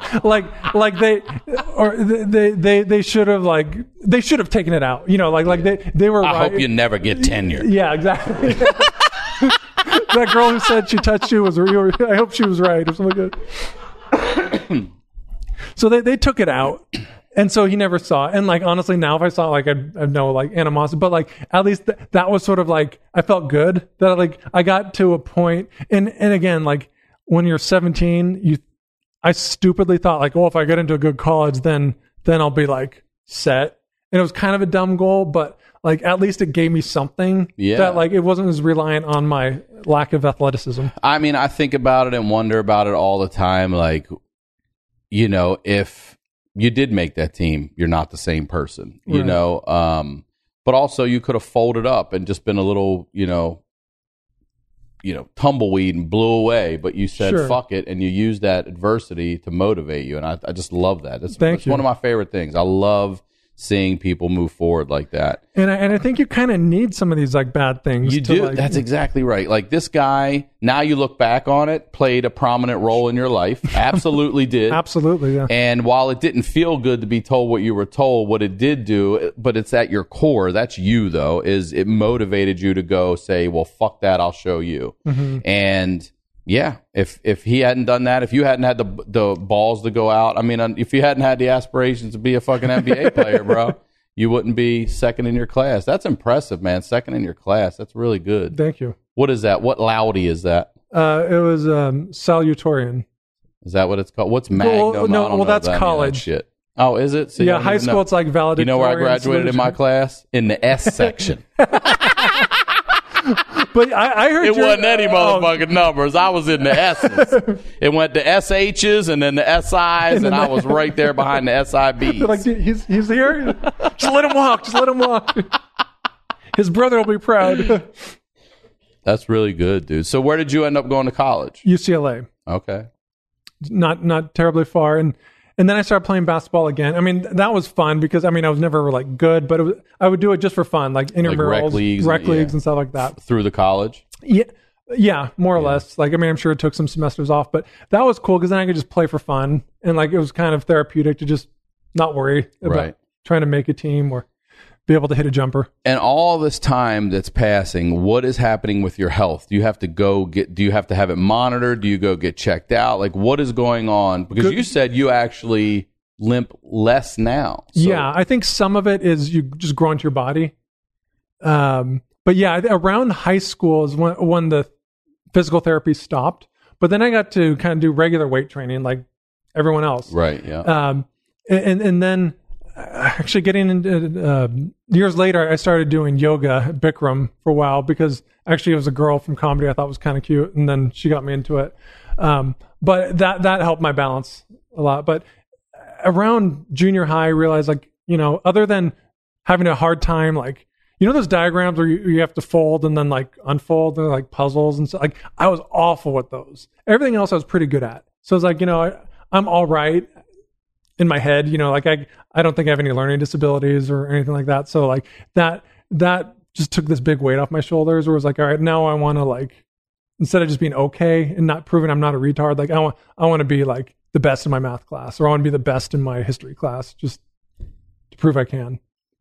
S3: they should have taken it out. Like they were.
S1: I hope you never get tenure.
S3: Yeah, exactly. That girl who said she touched you was. I hope she was right or something like that. So they took it out. And so he never saw it. And like, honestly, now if I saw it, like, I'd know like animosity, but like, at least that was sort of like, I felt good that like, I got to a point. And again, like when you're 17, I stupidly thought like, well, if I get into a good college, then I'll be like set. And it was kind of a dumb goal, but like, at least it gave me something that like, it wasn't as reliant on my lack of athleticism.
S1: I mean, I think about it and wonder about it all the time. Like, if you did make that team, you're not the same person, you know. But also, you could have folded up and just been a little, tumbleweed and blew away. But you said, fuck it, and you used that adversity to motivate you. And I just love that. It's one of my favorite things. I love seeing people move forward like that. And
S3: I think you kind of need some of these like bad things.
S1: You do. That's exactly right. Like this guy, now you look back on it, played a prominent role in your life. Absolutely did.
S3: Absolutely, yeah.
S1: And while it didn't feel good to be told what you were told, what it did do, but it's at your core, that's you though, is it motivated you to go say, well, fuck that, I'll show you. Mm-hmm. And yeah, if he hadn't done that, if you hadn't had the balls to go out, I mean, if you hadn't had the aspirations to be a fucking NBA player, bro, you wouldn't be second in your class. That's impressive, man. Second in your class. That's really good.
S3: Thank you.
S1: What is that? What Loudy is that?
S3: It was salutatorian.
S1: Is that what it's called? What's Magnum?
S3: No, that's college.
S1: Shit. Oh, is it? So
S3: yeah, high school, it's like valedictorian.
S1: You know where I graduated in my class? In the S section.
S3: But I heard
S1: it wasn't any motherfucking numbers. I was in the S's. It went to SHs and then the SIs, and I was right there behind the SIBs.
S3: Like, he's here. Just let him walk. Just let him walk. His brother will be proud.
S1: That's really good, dude. So where did you end up going to college?
S3: UCLA.
S1: Okay.
S3: Not terribly far, and then I started playing basketball again. I mean, that was fun because I was never like good, but I would do it just for fun, like intramurals, rec leagues, and stuff like that.
S1: Through the college?
S3: Yeah, more or less. Like, I'm sure it took some semesters off, but that was cool because then I could just play for fun, and like it was kind of therapeutic to just not worry about trying to make a team or be able to hit a jumper.
S1: And all this time that's passing, what is happening with your health? Do you have to have it monitored? Do you go get checked out? Like, what is going on? Because you said you actually limp less now. So.
S3: Yeah, I think some of it is you just grow into your body. But yeah, around high school is when the physical therapy stopped. But then I got to kind of do regular weight training like everyone else.
S1: Right, yeah.
S3: And then actually getting into years later, I started doing yoga at Bikram for a while because actually it was a girl from comedy I thought was kind of cute, and then she got me into it. But that helped my balance a lot. But around junior high, I realized other than having a hard time, like, those diagrams where you have to fold and then like unfold and like puzzles and stuff, like I was awful with those. Everything else I was pretty good at. So it's like, I'm all right in my head, like I don't think I have any learning disabilities or anything like that. So like that just took this big weight off my shoulders where it was like, all right, now I want to like, instead of just being okay and not proving I'm not a retard, like I want to be like the best in my math class, or I want to be the best in my history class just to prove I can.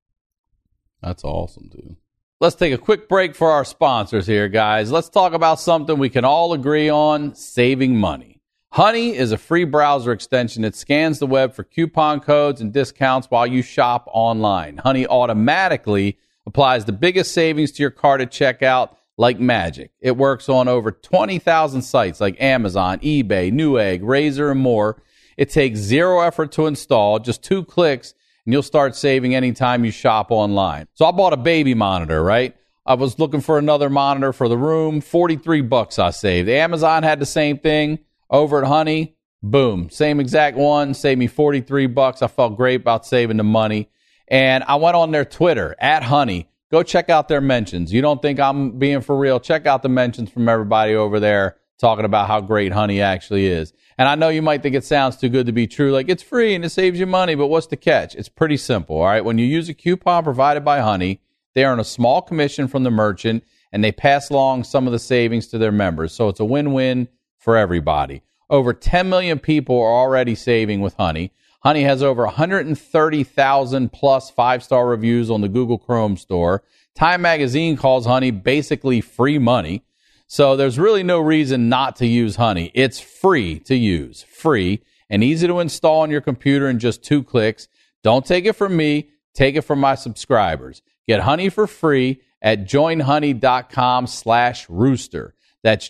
S1: That's awesome, dude. Let's take a quick break for our sponsors here, guys. Let's talk about something we can all agree on: saving money. Honey is a free browser extension that scans the web for coupon codes and discounts while you shop online. Honey automatically applies the biggest savings to your cart at checkout like magic. It works on over 20,000 sites like Amazon, eBay, Newegg, Razor, and more. It takes zero effort to install, just 2 clicks, and you'll start saving anytime you shop online. So I bought a baby monitor, right? I was looking for another monitor for the room. $43 I saved. Amazon had the same thing. Over at Honey, boom, same exact one, saved me $43. I felt great about saving the money. And I went on their Twitter, @Honey. Go check out their mentions. You don't think I'm being for real? Check out the mentions from everybody over there talking about how great Honey actually is. And I know you might think it sounds too good to be true, like it's free and it saves you money, but what's the catch? It's pretty simple, all right? When you use a coupon provided by Honey, they earn a small commission from the merchant, and they pass along some of the savings to their members. So it's a win-win for everybody. Over 10 million people are already saving with Honey. Honey has over 130,000 plus 5-star reviews on the Google Chrome store. Time Magazine calls Honey basically free money. So there's really no reason not to use Honey. It's free to use, free, and easy to install on your computer in just 2 clicks. Don't take it from me. Take it from my subscribers. Get Honey for free at joinhoney.com/rooster. That's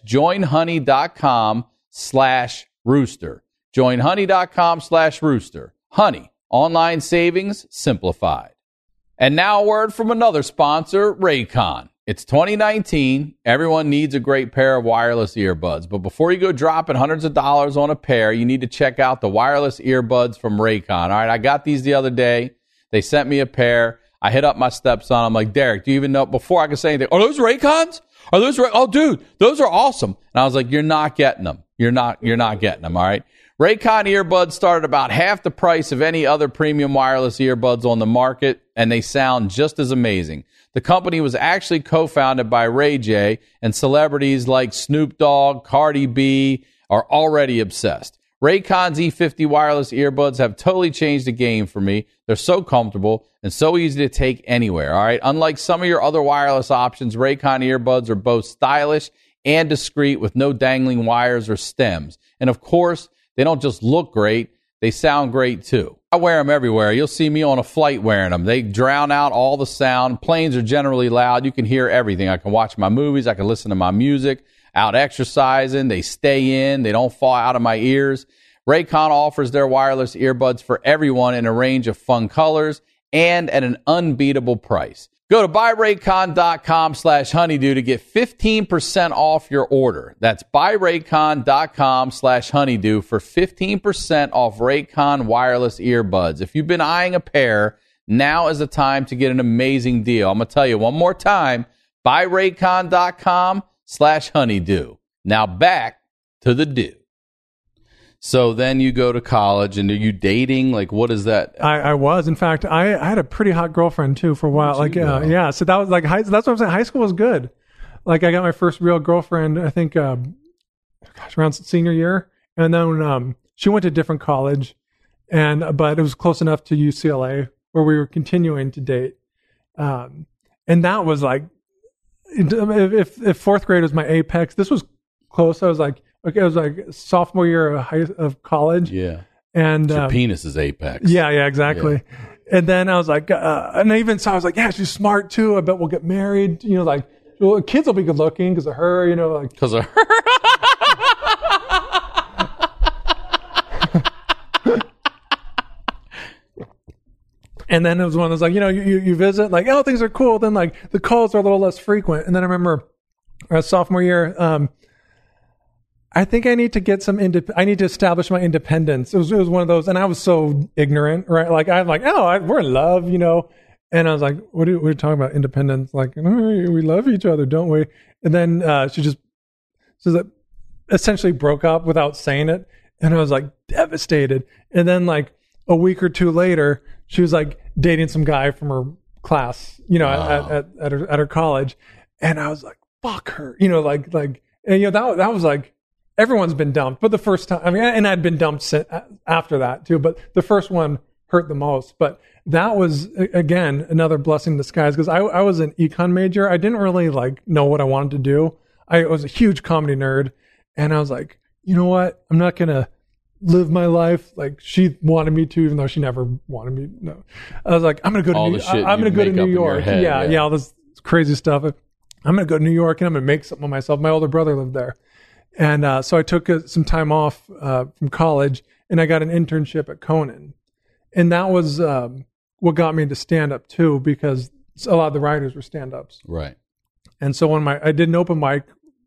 S1: joinhoney.com/rooster. Joinhoney.com/rooster. Honey, online savings simplified. And now a word from another sponsor, Raycon. It's 2019. Everyone needs a great pair of wireless earbuds. But before you go dropping hundreds of dollars on a pair, you need to check out the wireless earbuds from Raycon. All right, I got these the other day. They sent me a pair. I hit up my stepson. I'm like, Derek, do you even know, before I could say anything, are those Raycons? Are those Oh, dude, those are awesome. And I was like, you're not getting them. You're not getting them, all right? Raycon earbuds start at about half the price of any other premium wireless earbuds on the market, and they sound just as amazing. The company was actually co-founded by Ray J, and celebrities like Snoop Dogg, Cardi B are already obsessed. Raycon's E50 wireless earbuds have totally changed the game for me. They're so comfortable and so easy to take anywhere, all right? Unlike some of your other wireless options, Raycon earbuds are both stylish and discreet with no dangling wires or stems. And of course, they don't just look great, they sound great too. I wear them everywhere. You'll see me on a flight wearing them. They drown out all the sound. Planes are generally loud. You can hear everything. I can watch my movies. I can listen to my music. Out exercising. They stay in. They don't fall out of my ears. Raycon offers their wireless earbuds for everyone in a range of fun colors and at an unbeatable price. Go to buyraycon.com/honeydew to get 15% off your order. That's buyraycon.com/honeydew for 15% off Raycon wireless earbuds. If you've been eyeing a pair, now is the time to get an amazing deal. I'm going to tell you one more time, buyraycon.com/honeydew. Now back to the dew. So then you go to college, and are you dating? Like, what is that?
S3: I was. In fact, I had a pretty hot girlfriend too for a while. Like, yeah. So that was like that's what I'm saying. High school was good. Like, I got my first real girlfriend, I think, around senior year, and then she went to a different college, but it was close enough to UCLA where we were continuing to date. And that was like, if fourth grade was my apex, this was close. I was like. Okay, it was like sophomore year of college.
S1: Yeah.
S3: And
S1: your penis is apex.
S3: Yeah, exactly. Yeah. And then I was like, and I even saw, I was like, yeah, she's smart too. I bet we'll get married. You know, like, well, kids will be good looking because of her, you know, like.
S1: Because of her.
S3: And then it was one that was like, you know, you visit, like, oh, things are cool. Then, like, the calls are a little less frequent. And then I remember sophomore year, I think I need to get I need to establish my independence. It was one of those, and I was so ignorant, right? Like, I'm like, we're in love, you know? And I was like, what are you talking about, independence? Like, we love each other, don't we? And then she essentially broke up without saying it. And I was like devastated. And then like a week or two later, she was like dating some guy from her class, you know, wow. at her college. And I was like, fuck her, you know, like, and you know, that was like, everyone's been dumped, but the first time, I mean, and I'd been dumped after that too, but the first one hurt the most. But that was, again, another blessing in disguise, because I was an econ major. I didn't really like know what I wanted to do. I was a huge comedy nerd, and I was like, you know what? I'm not going to live my life like she wanted me to, even though she never wanted me. No, I was like, I'm going to go to New York. Yeah, all this crazy stuff. I'm going to go to New York and I'm going to make something of myself. My older brother lived there. And so I took some time off from college, and I got an internship at Conan. And that was what got me into stand-up too, because a lot of the writers were stand-ups.
S1: Right. And
S3: so I did an open mic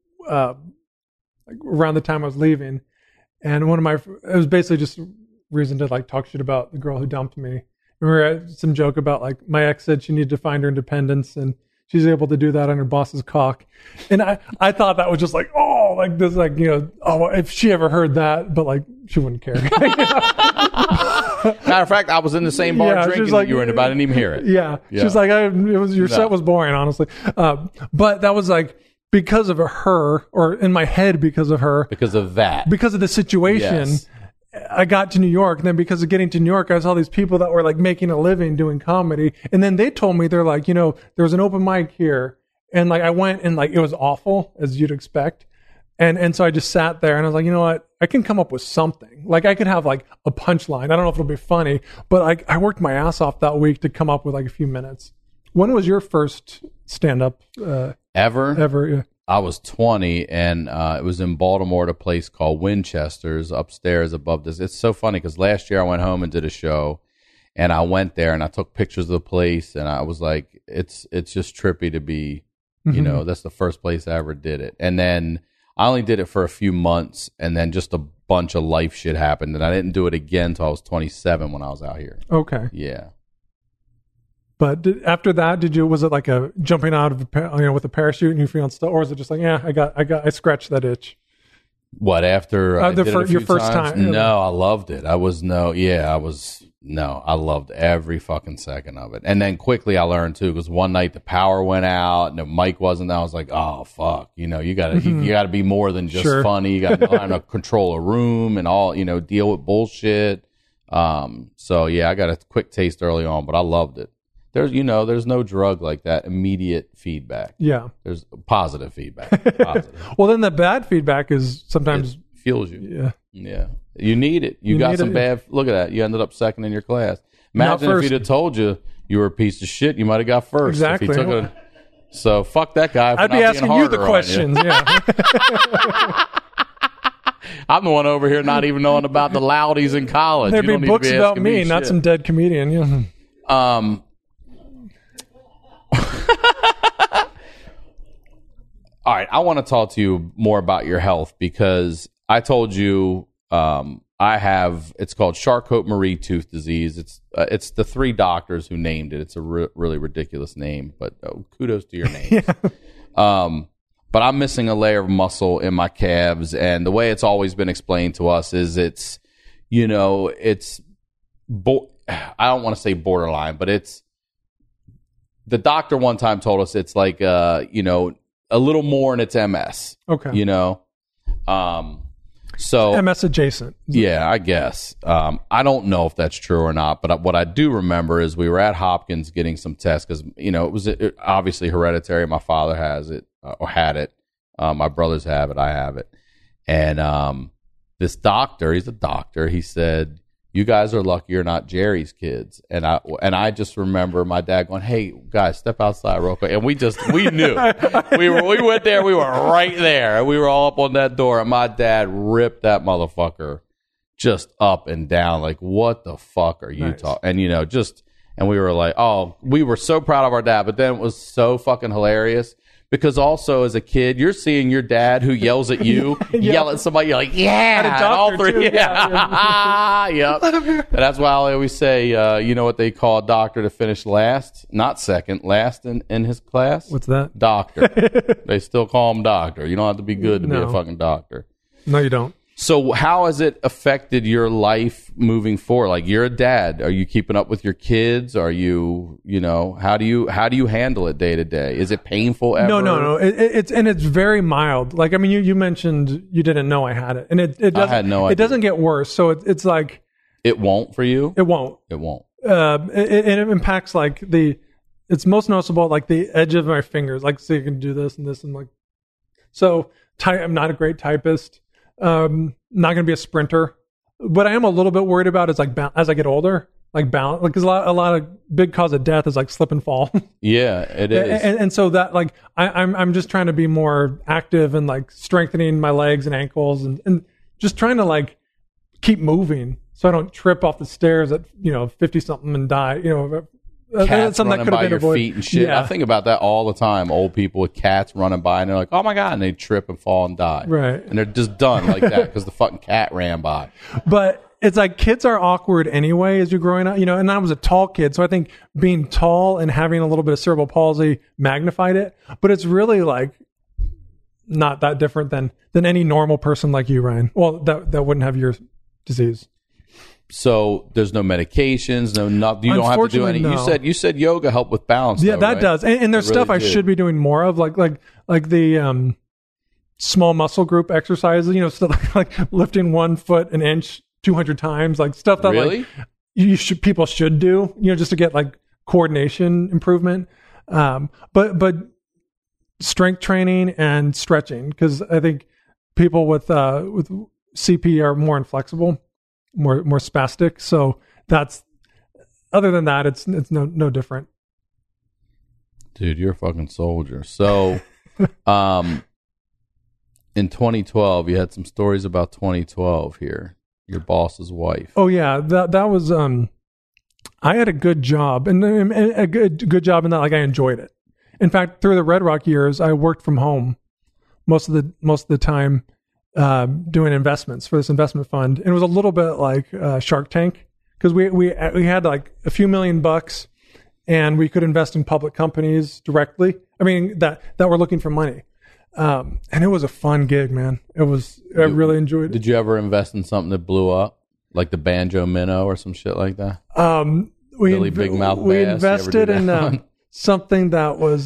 S3: around the time I was leaving, and it was basically just a reason to like talk shit about the girl who dumped me. Remember, I had some joke about like my ex said she needed to find her independence, and she's able to do that on her boss's cock. And I thought that was just like, oh, oh, like this, like, you know, oh, if she ever heard that, but like, she wouldn't care.
S1: Matter of fact, I was in the same bar drinking
S3: like,
S1: that you were in, but I didn't even hear it.
S3: Yeah. She's like, your set was boring, honestly. But that was like, because of her, or in my head because of her.
S1: Because of that.
S3: Because of the situation.
S1: Yes.
S3: I got to New York, and then because of getting to New York, I saw these people that were like making a living doing comedy. And then they told me, they're like, you know, there was an open mic here. And like, I went and like, it was awful, as you'd expect. And so I just sat there and I was like, you know what? I can come up with something. Like, I could have like a punchline. I don't know if it'll be funny, but I worked my ass off that week to come up with like a few minutes. When was your first stand-up?
S1: Ever?
S3: Yeah.
S1: I was 20, and it was in Baltimore at a place called Winchester's upstairs above this. It's so funny because last year I went home and did a show, and I went there and I took pictures of the place, and I was like, it's just trippy to be, you know, that's the first place I ever did it. And then I only did it for a few months, and then just a bunch of life shit happened, and I didn't do it again until I was 27 when I was out here.
S3: Okay.
S1: Yeah.
S3: But after that, was it like a jumping out of with a parachute and you feeling stuck, or is it just like, yeah, I scratched that itch?
S1: What, after I did it a few
S3: your first
S1: times?
S3: time?
S1: No, I loved it. I loved every fucking second of it. And then quickly I learned too, because one night the power went out and the mic wasn't there. I was like, oh fuck, you know, you gotta be more than just funny. You gotta know how to control a room and all, you know, deal with bullshit. So yeah, I got a quick taste early on, but I loved it. There's no drug like that immediate feedback.
S3: Yeah.
S1: There's positive feedback. Positive.
S3: Well, then the bad feedback is sometimes
S1: it fuels you.
S3: Yeah.
S1: Yeah. You need it. You got some bad. Look at that. You ended up second in your class. Imagine if he'd have told you were a piece of shit, you might have got first.
S3: Exactly.
S1: If he took so fuck that guy.
S3: I'd be asking you the questions. Yeah.
S1: I'm the one over here not even knowing about the Loudies in college.
S3: There'd be books about me, not some dead comedian. Yeah.
S1: All right, I want to talk to you more about your health because I told you I have. It's called Charcot-Marie tooth disease. It's the three doctors who named it. It's a really ridiculous name, but kudos to your names. But I'm missing a layer of muscle in my calves, and the way it's always been explained to us is I don't want to say borderline, but it's. The doctor one time told us it's like a little more and it's MS.
S3: Okay.
S1: So
S3: MS adjacent.
S1: Yeah, I guess. I don't know if that's true or not, but what I do remember is we were at Hopkins getting some tests because, it was obviously hereditary. My father has it or had it. My brothers have it. I have it. And this doctor, he's a doctor. He said, you guys are lucky you're not Jerry's kids. And I just remember my dad going, hey, guys, step outside real quick. And we knew. we went there. We were right there. We were all up on that door. And my dad ripped that motherfucker just up and down. Like, what the fuck are you talking? And, and we were like, oh, we were so proud of our dad. But then it was so fucking hilarious. Because also as a kid, you're seeing your dad who yells at you, yell at somebody, you're like, yeah,
S3: and all three.
S1: Too. Yeah. Yep. And that's why I always say, you know what they call a doctor to finish last? Not second, last in his class?
S3: What's that?
S1: Doctor. They still call him doctor. You don't have to be good to be a fucking doctor.
S3: No, you don't.
S1: So how has it affected your life moving forward? Like, you're a dad. Are you keeping up with your kids? Are you, how do you handle it day to day? Is it painful ever?
S3: No. It's very mild. Like, I mean, you mentioned you didn't know I had it, and it doesn't. I had no idea. It doesn't get worse. So it's like
S1: it won't for you.
S3: It won't.
S1: It won't.
S3: It impacts like it's most noticeable like the edge of my fingers. Like, so you can do this and this and like. So I'm not a great typist. Not going to be a sprinter. What I am a little bit worried about is like as I get older, like balance, because a lot of big cause of death is like slip and fall.
S1: Yeah, it is.
S3: And so that like I'm just trying to be more active and like strengthening my legs and ankles and just trying to like keep moving so I don't trip off the stairs at 50 something and die.
S1: Cats running by your feet and shit. Yeah. I think about that all the time. Old people with cats running by and they're like, oh my God, and they trip and fall and die.
S3: Right.
S1: And they're just done like that because the fucking cat ran by.
S3: But it's like kids are awkward anyway as you're growing up, and I was a tall kid. So I think being tall and having a little bit of cerebral palsy magnified it. But it's really like not that different than any normal person like you, Ryan. Well, that wouldn't have your disease.
S1: So there's no medications, no nothing. You don't have to do any.
S3: No.
S1: You said yoga helped with balance.
S3: Yeah,
S1: though,
S3: that
S1: right?
S3: does. And there's
S1: It really
S3: stuff I
S1: did.
S3: should be doing more of, like the small muscle group exercises. You know, stuff like lifting 1 foot an inch 200 times, like stuff that
S1: Really?
S3: like people should do. You know, just to get like coordination improvement. But strength training and stretching, because I think people with CP are more inflexible, more spastic. So that's, other than that, it's no different.
S1: Dude, you're a fucking soldier. So, in 2012, you had some stories about 2012 here. Your boss's wife.
S3: Oh yeah, that was I had a good job, and a good job in that, like, I enjoyed it. In fact, through the Red Rock years, I worked from home most of the time, doing investments for this investment fund. And it was a little bit like Shark Tank, because we had like a few $1,000,000, and we could invest in public companies directly. I mean, that were looking for money. And it was a fun gig, man. I really enjoyed it.
S1: Did you ever invest in something that blew up, like the Banjo Minnow or some shit like that?
S3: We
S1: Big Mouth
S3: we
S1: Bass? You ever
S3: invested
S1: do that
S3: in
S1: one?
S3: something that was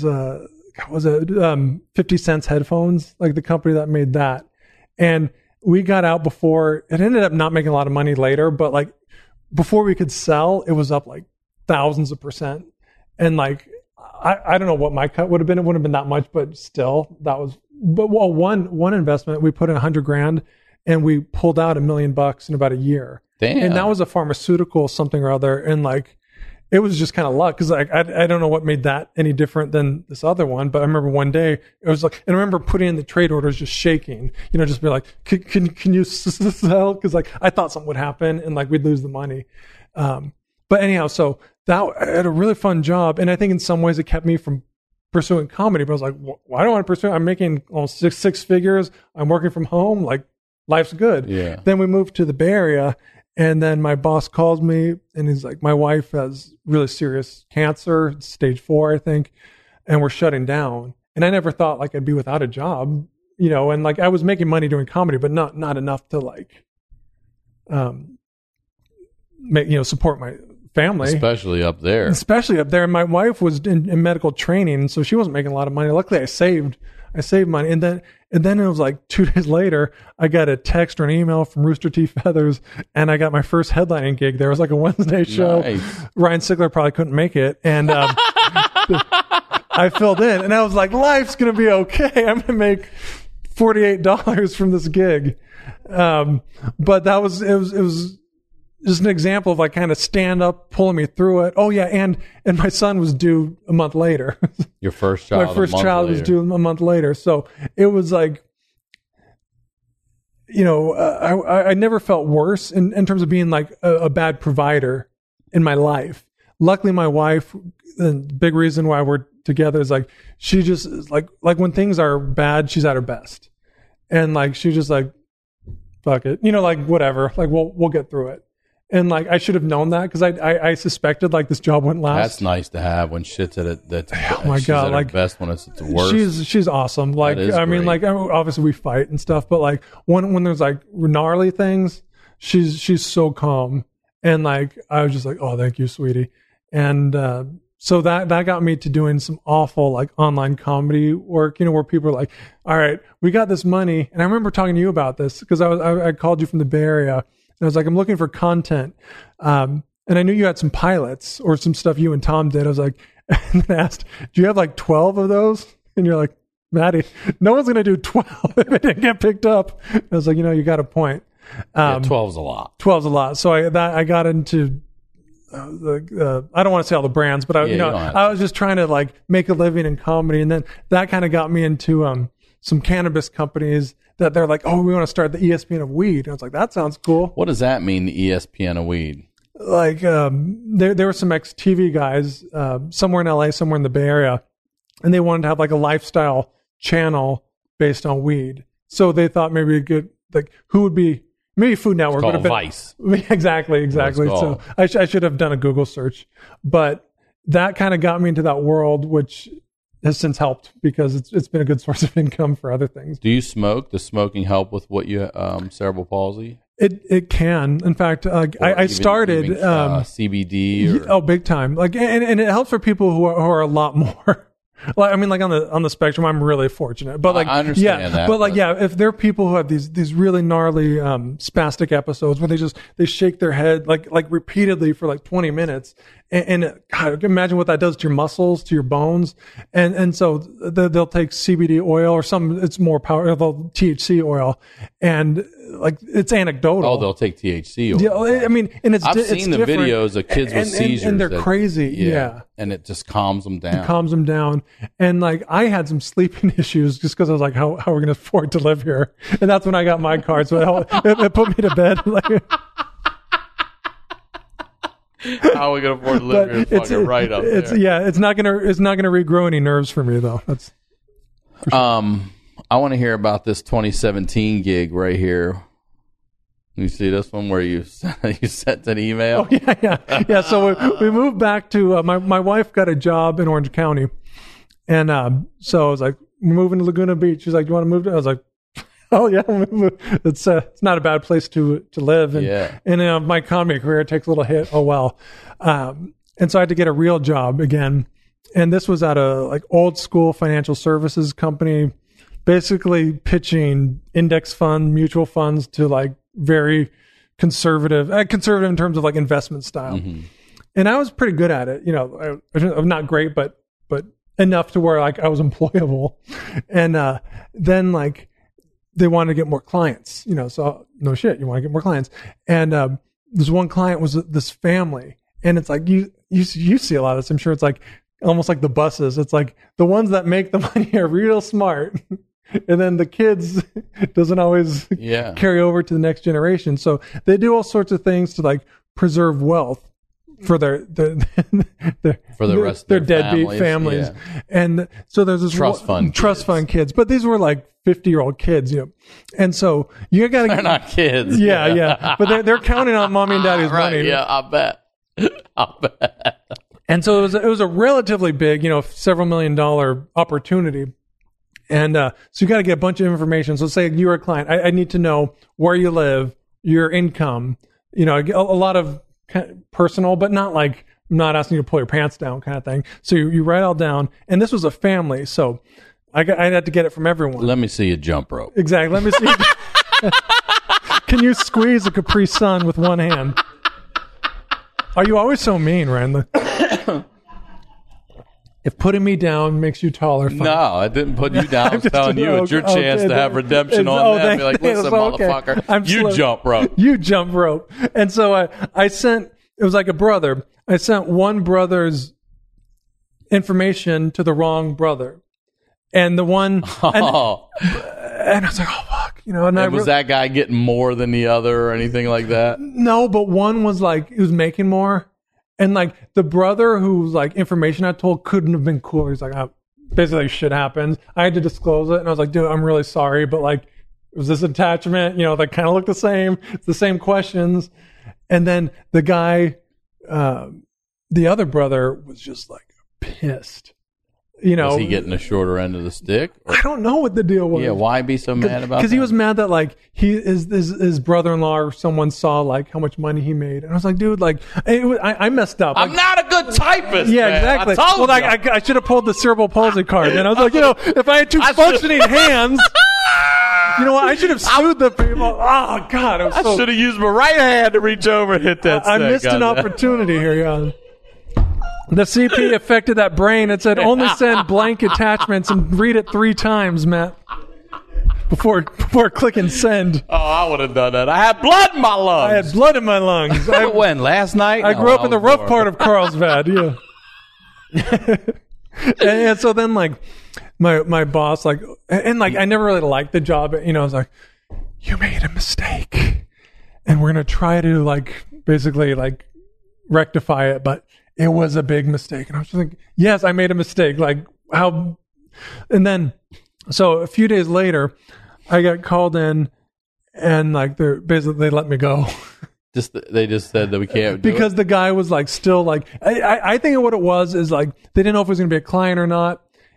S3: 50 cents headphones, like the company that made that. And we got out before it ended up not making a lot of money later, but like before we could sell, it was up like thousands of %. And like, I don't know what my cut would have been. It wouldn't have been that much, but still one investment, we put in $100,000 and we pulled out $1 million in about a year.
S1: Damn.
S3: And that was a pharmaceutical something or other. And like, it was just kind of luck, because like I don't know what made that any different than this other one. But I remember one day it was like, and I remember putting in the trade orders just shaking, you know, just be like, can you sell? Because like I thought something would happen and like we'd lose the money. But anyhow, so I had a really fun job, and I think in some ways it kept me from pursuing comedy. But I was like, why do I want to pursue it? I'm making almost six figures. I'm working from home. Like, life's good.
S1: Yeah.
S3: Then we moved to the Bay Area. And then my boss calls me and he's like, my wife has really serious cancer, stage 4, I think, and we're shutting down. And I never thought like I'd be without a job, you know, and like I was making money doing comedy, but not enough to like, support my family.
S1: Especially up there.
S3: And my wife was in medical training, so she wasn't making a lot of money. Luckily I saved money. And then it was like 2 days later, I got a text or an email from Rooster T. Feathers, and I got my first headlining gig there. It was like a Wednesday show.
S1: Nice.
S3: Ryan Sickler probably couldn't make it. And I filled in, and I was like, life's going to be okay. I'm going to make $48 from this gig. But it was just an example of like kind of stand up, pulling me through it. Oh yeah. And my son was due a month later.
S1: Your first child.
S3: My first child was due a month later. So it was like, you know, I never felt worse in terms of being like a bad provider in my life. Luckily, my wife, the big reason why we're together is like, she just is like when things are bad, she's at her best. And like, she just like, fuck it, you know, like whatever, like we'll get through it. And like, I should have known that, because I suspected like this job wouldn't last.
S1: That's nice to have when shit's at it.
S3: Oh my
S1: she's
S3: God,
S1: at her
S3: like
S1: best when it's at the worst.
S3: She's awesome. Like, I mean,
S1: great.
S3: like obviously we fight and stuff, but like when there's like gnarly things, she's so calm. And like, I was just like, oh, thank you, sweetie. And, so that got me to doing some awful like online comedy work, you know, where people are like, all right, we got this money. And I remember talking to you about this, because I called you from the Bay Area. And I was like, I'm looking for content. And I knew you had some pilots or some stuff you and Tom did. I was like, and then I asked, do you have like 12 of those? And you're like, Maddie, no one's going to do 12 if it didn't get picked up. I was like, you know, you got a point.
S1: 12's a lot.
S3: 12's a lot. So I got into, I don't want to say all the brands, but I was just trying to like make a living in comedy. And then that kind of got me into, some cannabis companies that they're like, oh, we want to start the ESPN of weed. And I was like, that sounds cool.
S1: What does that mean, the ESPN of weed?
S3: Like, there were some ex-TV guys, somewhere in LA, somewhere in the Bay Area, and they wanted to have like a lifestyle channel based on weed. So they thought maybe a good, like, who would be, maybe Food Network would have been.
S1: Vice.
S3: Exactly. So I should have done a Google search, but that kind of got me into that world, which has since helped because it's been a good source of income for other things.
S1: Do you smoke? Does smoking help with what you cerebral palsy?
S3: It can. In fact, I started
S1: CBD. Or...
S3: big time. Like, and it helps for people who are a lot more. Like, I mean, like on the spectrum, I'm really fortunate. But like,
S1: I understand that.
S3: But like, if there are people who have these really gnarly spastic episodes where they shake their head like repeatedly for like 20 minutes, and God, imagine what that does to your muscles, to your bones, and so they'll take CBD oil or some. It's more powerful THC oil, and like it's anecdotal.
S1: Oh, they'll take THC oil.
S3: Yeah, I mean, and I've
S1: seen the
S3: different.
S1: videos of kids with seizures,
S3: and they're crazy. Yeah,
S1: and it just calms them down.
S3: It calms them down. And like I had some sleeping issues just because I was like, how are we going to afford to live here? And that's when I got my card. So it put me to bed. Like,
S1: how are we going to afford to live here? It's fucking right up there.
S3: Yeah, it's not gonna regrow any nerves for me though. That's for sure.
S1: I want to hear about this 2017 gig right here. You see this one where you sent an email?
S3: Oh, yeah. So we moved back to my wife got a job in Orange County, and so I was like, we're moving to Laguna Beach. She's like, you want to move to? I was like, oh yeah, it's not a bad place to live. And my comedy career takes a little hit. Oh well, and so I had to get a real job again, and this was at a like old school financial services company, basically pitching index fund mutual funds to like very conservative in terms of like investment style. Mm-hmm. And I was pretty good at it. You know, I'm not great, but enough to where like I was employable. And then like they wanted to get more clients, you know, so no shit, you want to get more clients. And this one client was this family, and it's like you see a lot of this. I'm sure it's like almost like the buses. It's like the ones that make the money are real smart. And then the kids doesn't always carry over to the next generation. So they do all sorts of things to like preserve wealth for their
S1: rest of
S3: their deadbeat families. Yeah. And so there's this trust fund kids. But these were like 50-year-old kids, you know. And so you got to
S1: they're not kids.
S3: Yeah. But they're counting on mommy and daddy's money.
S1: Yeah, I'll bet.
S3: And so it was a relatively big, you know, several $1 million opportunity. And so you got to get a bunch of information. So say you're a client. I need to know where you live, your income, you know, a lot of kind of personal, but not like I'm not asking you to pull your pants down kind of thing. So you write all down. And this was a family. So I had to get it from everyone.
S1: Let me see you jump rope.
S3: Exactly. Let me see. Can you squeeze a Capri Sun with one hand? Are you always so mean, Ryan? If putting me down makes you taller, fine.
S1: No, I didn't put you down. I was telling you it's your chance to have redemption on that. Be like, listen, motherfucker, you jump rope.
S3: You jump rope. And so I sent, it was like a brother. I sent one brother's information to the wrong brother. And the one, and I was like, oh, fuck. You know,
S1: and was that guy getting more than the other or anything like that?
S3: No, but one was like, he was making more. And like the brother whose like information I told couldn't have been cooler. He's like, basically shit happens. I had to disclose it, and I was like, dude, I'm really sorry, but like, was this attachment? You know, they kind of look the same. It's the same questions. And then the guy, the other brother, was just like pissed. You know,
S1: was he getting a shorter end of the stick?
S3: Or? I don't know what the deal was.
S1: Yeah, why be so mad about that?
S3: Because he was mad that like his brother-in-law or someone saw like how much money he made, and I was like, dude, like I messed up.
S1: I'm not a good typist.
S3: Yeah,
S1: man.
S3: exactly.
S1: I told
S3: you. I should have pulled the cerebral palsy card, and I was like, you know, if I had two functioning hands. You know what? I should have sued the people. Oh God,
S1: I should have used my right hand to reach over and hit that.
S3: I missed an opportunity here, yeah. The CP affected that brain. It said only send blank attachments and read it 3 times, Matt, before clicking send.
S1: Oh, I would have done that. I had blood in my lungs.
S3: I had blood in my lungs.
S1: When? Last night?
S3: I grew up in the rough part of Carlsbad. Yeah. and so then, like, my boss, like, and like, I never really liked the job. You know, I was like, you made a mistake, and we're gonna try to like basically like rectify it, but. It was a big mistake. And I was just like, yes, I made a mistake. Like how, and then, so a few days later, I got called in and like they let me go.
S1: They just said that we can't do
S3: because the guy was like, still like, I think what it was is like, they didn't know if it was going to be a client or not.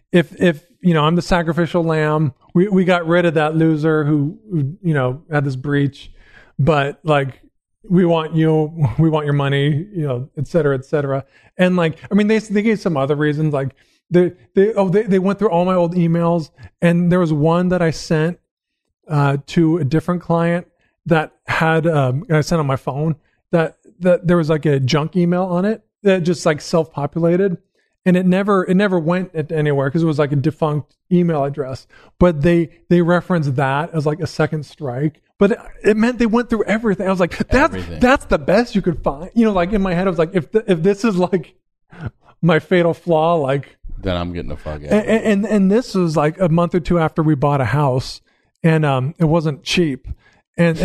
S3: if I'm the sacrificial lamb, we got rid of that loser who had this breach, but like we want your money, et cetera, and like they gave some other reasons, like they went through all my old emails, and there was one that I sent to a different client that had I sent on my phone that there was like a junk email on it that just like self-populated, and it never went anywhere because it was like a defunct email address. But they referenced that as like a second strike. But it meant they went through everything. I was like, that's the best you could find. Like in my head, I was like, if this is like my fatal flaw, like
S1: then I'm getting the fuck out.
S3: And this was like a month or two after we bought a house, and it wasn't cheap, and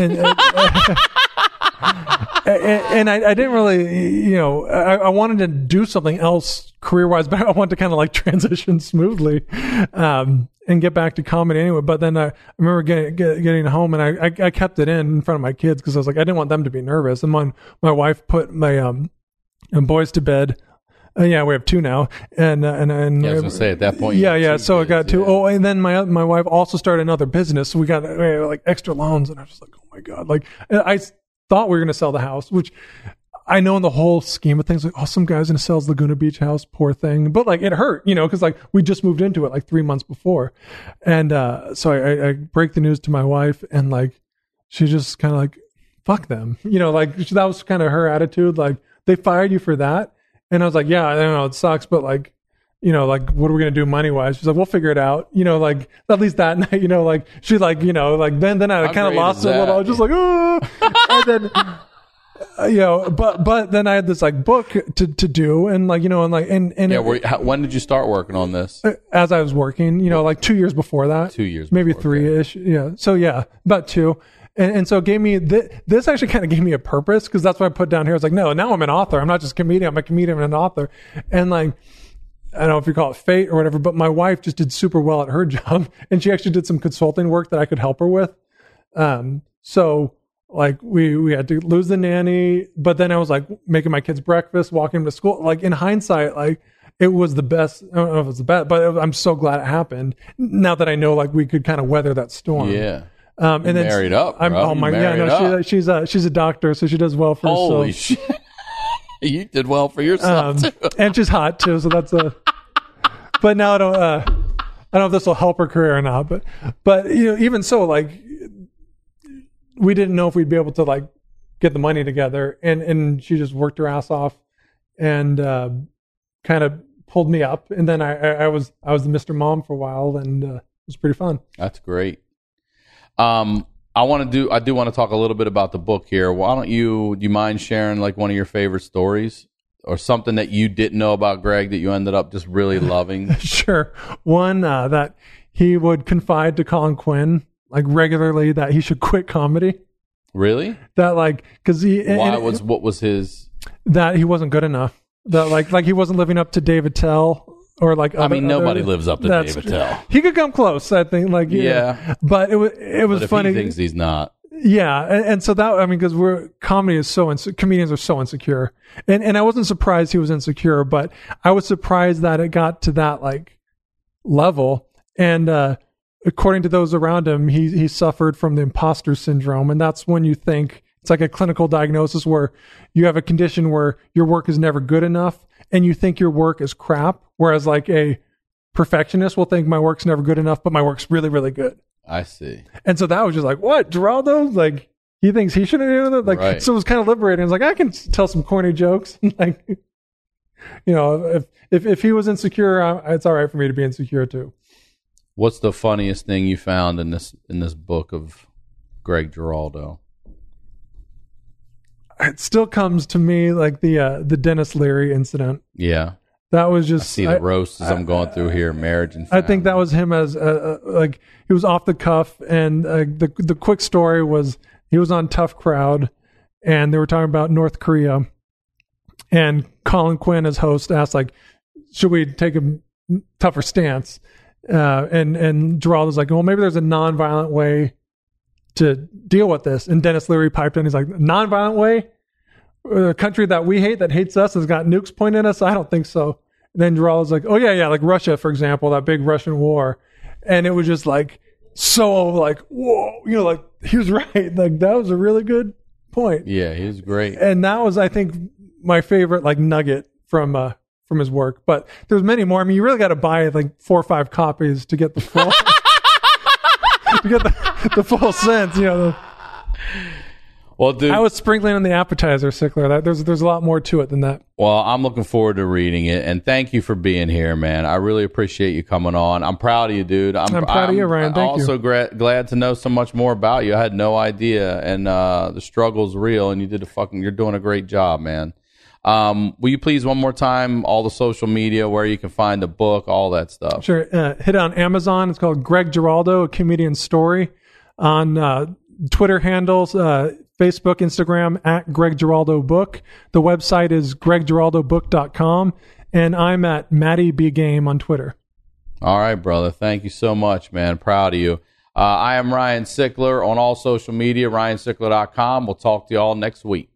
S3: and I didn't really, I wanted to do something else career-wise, but I wanted to kind of like transition smoothly and get back to comedy anyway. But then I remember getting home, and I kept it in front of my kids because I was like, I didn't want them to be nervous. And my wife put my boys to bed. Yeah, we have two now, and
S1: I was gonna say at that point.
S3: Yeah. So I got two. Yeah. Oh, and then my wife also started another business, so we got like extra loans, and I was just like, oh my god, like I thought we were going to sell the house, which I know in the whole scheme of things, like, oh, some guy's going to sell his Laguna Beach house, poor thing. But like it hurt, because like we just moved into it like 3 months before. And so I break the news to my wife, and like she just kind of like, fuck them. Like that was kind of her attitude. Like, they fired you for that. And I was like, yeah, I don't know, it sucks, but like, like what are we going to do money wise? She's like, we'll figure it out. Like at least that night, like she like, like then I kind of lost it a little. I was just like, oh, and then, but then I had this like book to do, and like, and like, and
S1: yeah. When did you start working on this?
S3: As I was working, like 2 years before that.
S1: 2 years,
S3: maybe 3-ish. Okay. Yeah. So yeah, about 2. And so it gave me this actually kind of gave me a purpose, because that's what I put down here. I was like, no, now I'm an author. I'm not just a comedian. I'm a comedian and an author. And like, I don't know if you call it fate or whatever, but my wife just did super well at her job, and she actually did some consulting work that I could help her with. So like we had to lose the nanny, but then I was like making my kids breakfast, walking them to school. Like in hindsight, like it was the best. I don't know if it's the best, but I'm so glad it happened now that I know like we could kind of weather that storm.
S1: Yeah.
S3: And then
S1: married up. Bro.
S3: Oh my god! No, she's a doctor, so she does well for herself.
S1: Holy shit! You did well for yourself too.
S3: And she's hot too, so that's a. But now I don't know if this will help her career or not. But even so, like we didn't know if we'd be able to like get the money together, and she just worked her ass off, and kind of pulled me up, and then I was the Mr. Mom for a while, and it was pretty fun.
S1: That's great. I do want to talk a little bit about the book here. Why don't do you mind sharing like one of your favorite stories or something that you didn't know about Greg that you ended up just really loving?
S3: Sure. One, that he would confide to Colin Quinn like regularly that he should quit comedy.
S1: Really?
S3: That like, cause
S1: what was his?
S3: That he wasn't good enough. That like he wasn't living up to Dave Attell. Or like
S1: nobody lives up to Dave Attell.
S3: He could come close, I think. Like
S1: yeah.
S3: But it was funny.
S1: He thinks he's not.
S3: Yeah, and so that because comedians are so insecure, and I wasn't surprised he was insecure, but I was surprised that it got to that like level. And according to those around him, he suffered from the imposter syndrome, and that's when you think it's like a clinical diagnosis where you have a condition where your work is never good enough. And you think your work is crap, whereas like a perfectionist will think my work's never good enough, but my work's really, really good.
S1: I see.
S3: And so that was just like, what, Geraldo? Like, he thinks he shouldn't do that? Like, right. So it was kind of liberating. It's like, I can tell some corny jokes. Like, if he was insecure, it's all right for me to be insecure too.
S1: What's the funniest thing you found in this book of Greg Giraldo?
S3: It still comes to me like the Dennis Leary incident.
S1: Yeah,
S3: that was just.
S1: I see the roast as I'm going through here, marriage and family.
S3: I think that was him as like he was off the cuff, and the quick story was he was on Tough Crowd, and they were talking about North Korea, and Colin Quinn as host asked like, should we take a tougher stance? And Geraldo's like, well, maybe there's a nonviolent way to deal with this. And Dennis Leary piped in. He's like, nonviolent way? A country that we hate, that hates us, has got nukes pointed at us? I don't think so. And then Geraldo's like, oh yeah, like Russia, for example, that big Russian war. And it was just like, so like, whoa, like he was right. Like that was a really good point.
S1: Yeah, he was great.
S3: And that was, I think, my favorite like nugget from his work. But there's many more. I mean, you really got to buy like 4 or 5 copies to get the full, to get the full sense,
S1: Well, dude,
S3: I was sprinkling in the appetizer, Sickler. There's a lot more to it than that.
S1: Well, I'm looking forward to reading it, and thank you for being here, man. I really appreciate you coming on. I'm proud of you, dude.
S3: I'm proud of you, Ryan. Thank you.
S1: I'm also glad to know so much more about you. I had no idea, and the struggle's real, and you're doing a great job, man. Will you please one more time all the social media, where you can find the book, all that stuff?
S3: Sure. Hit it on Amazon. It's called Greg Giraldo, A Comedian's Story. On Twitter handles, Facebook, Instagram, at Greg Giraldo Book. The website is greggiraldobook.com. And I'm at Matty B Game on Twitter.
S1: All right, brother. Thank you so much, man. Proud of you. I am Ryan Sickler on all social media, ryansickler.com. We'll talk to you all next week.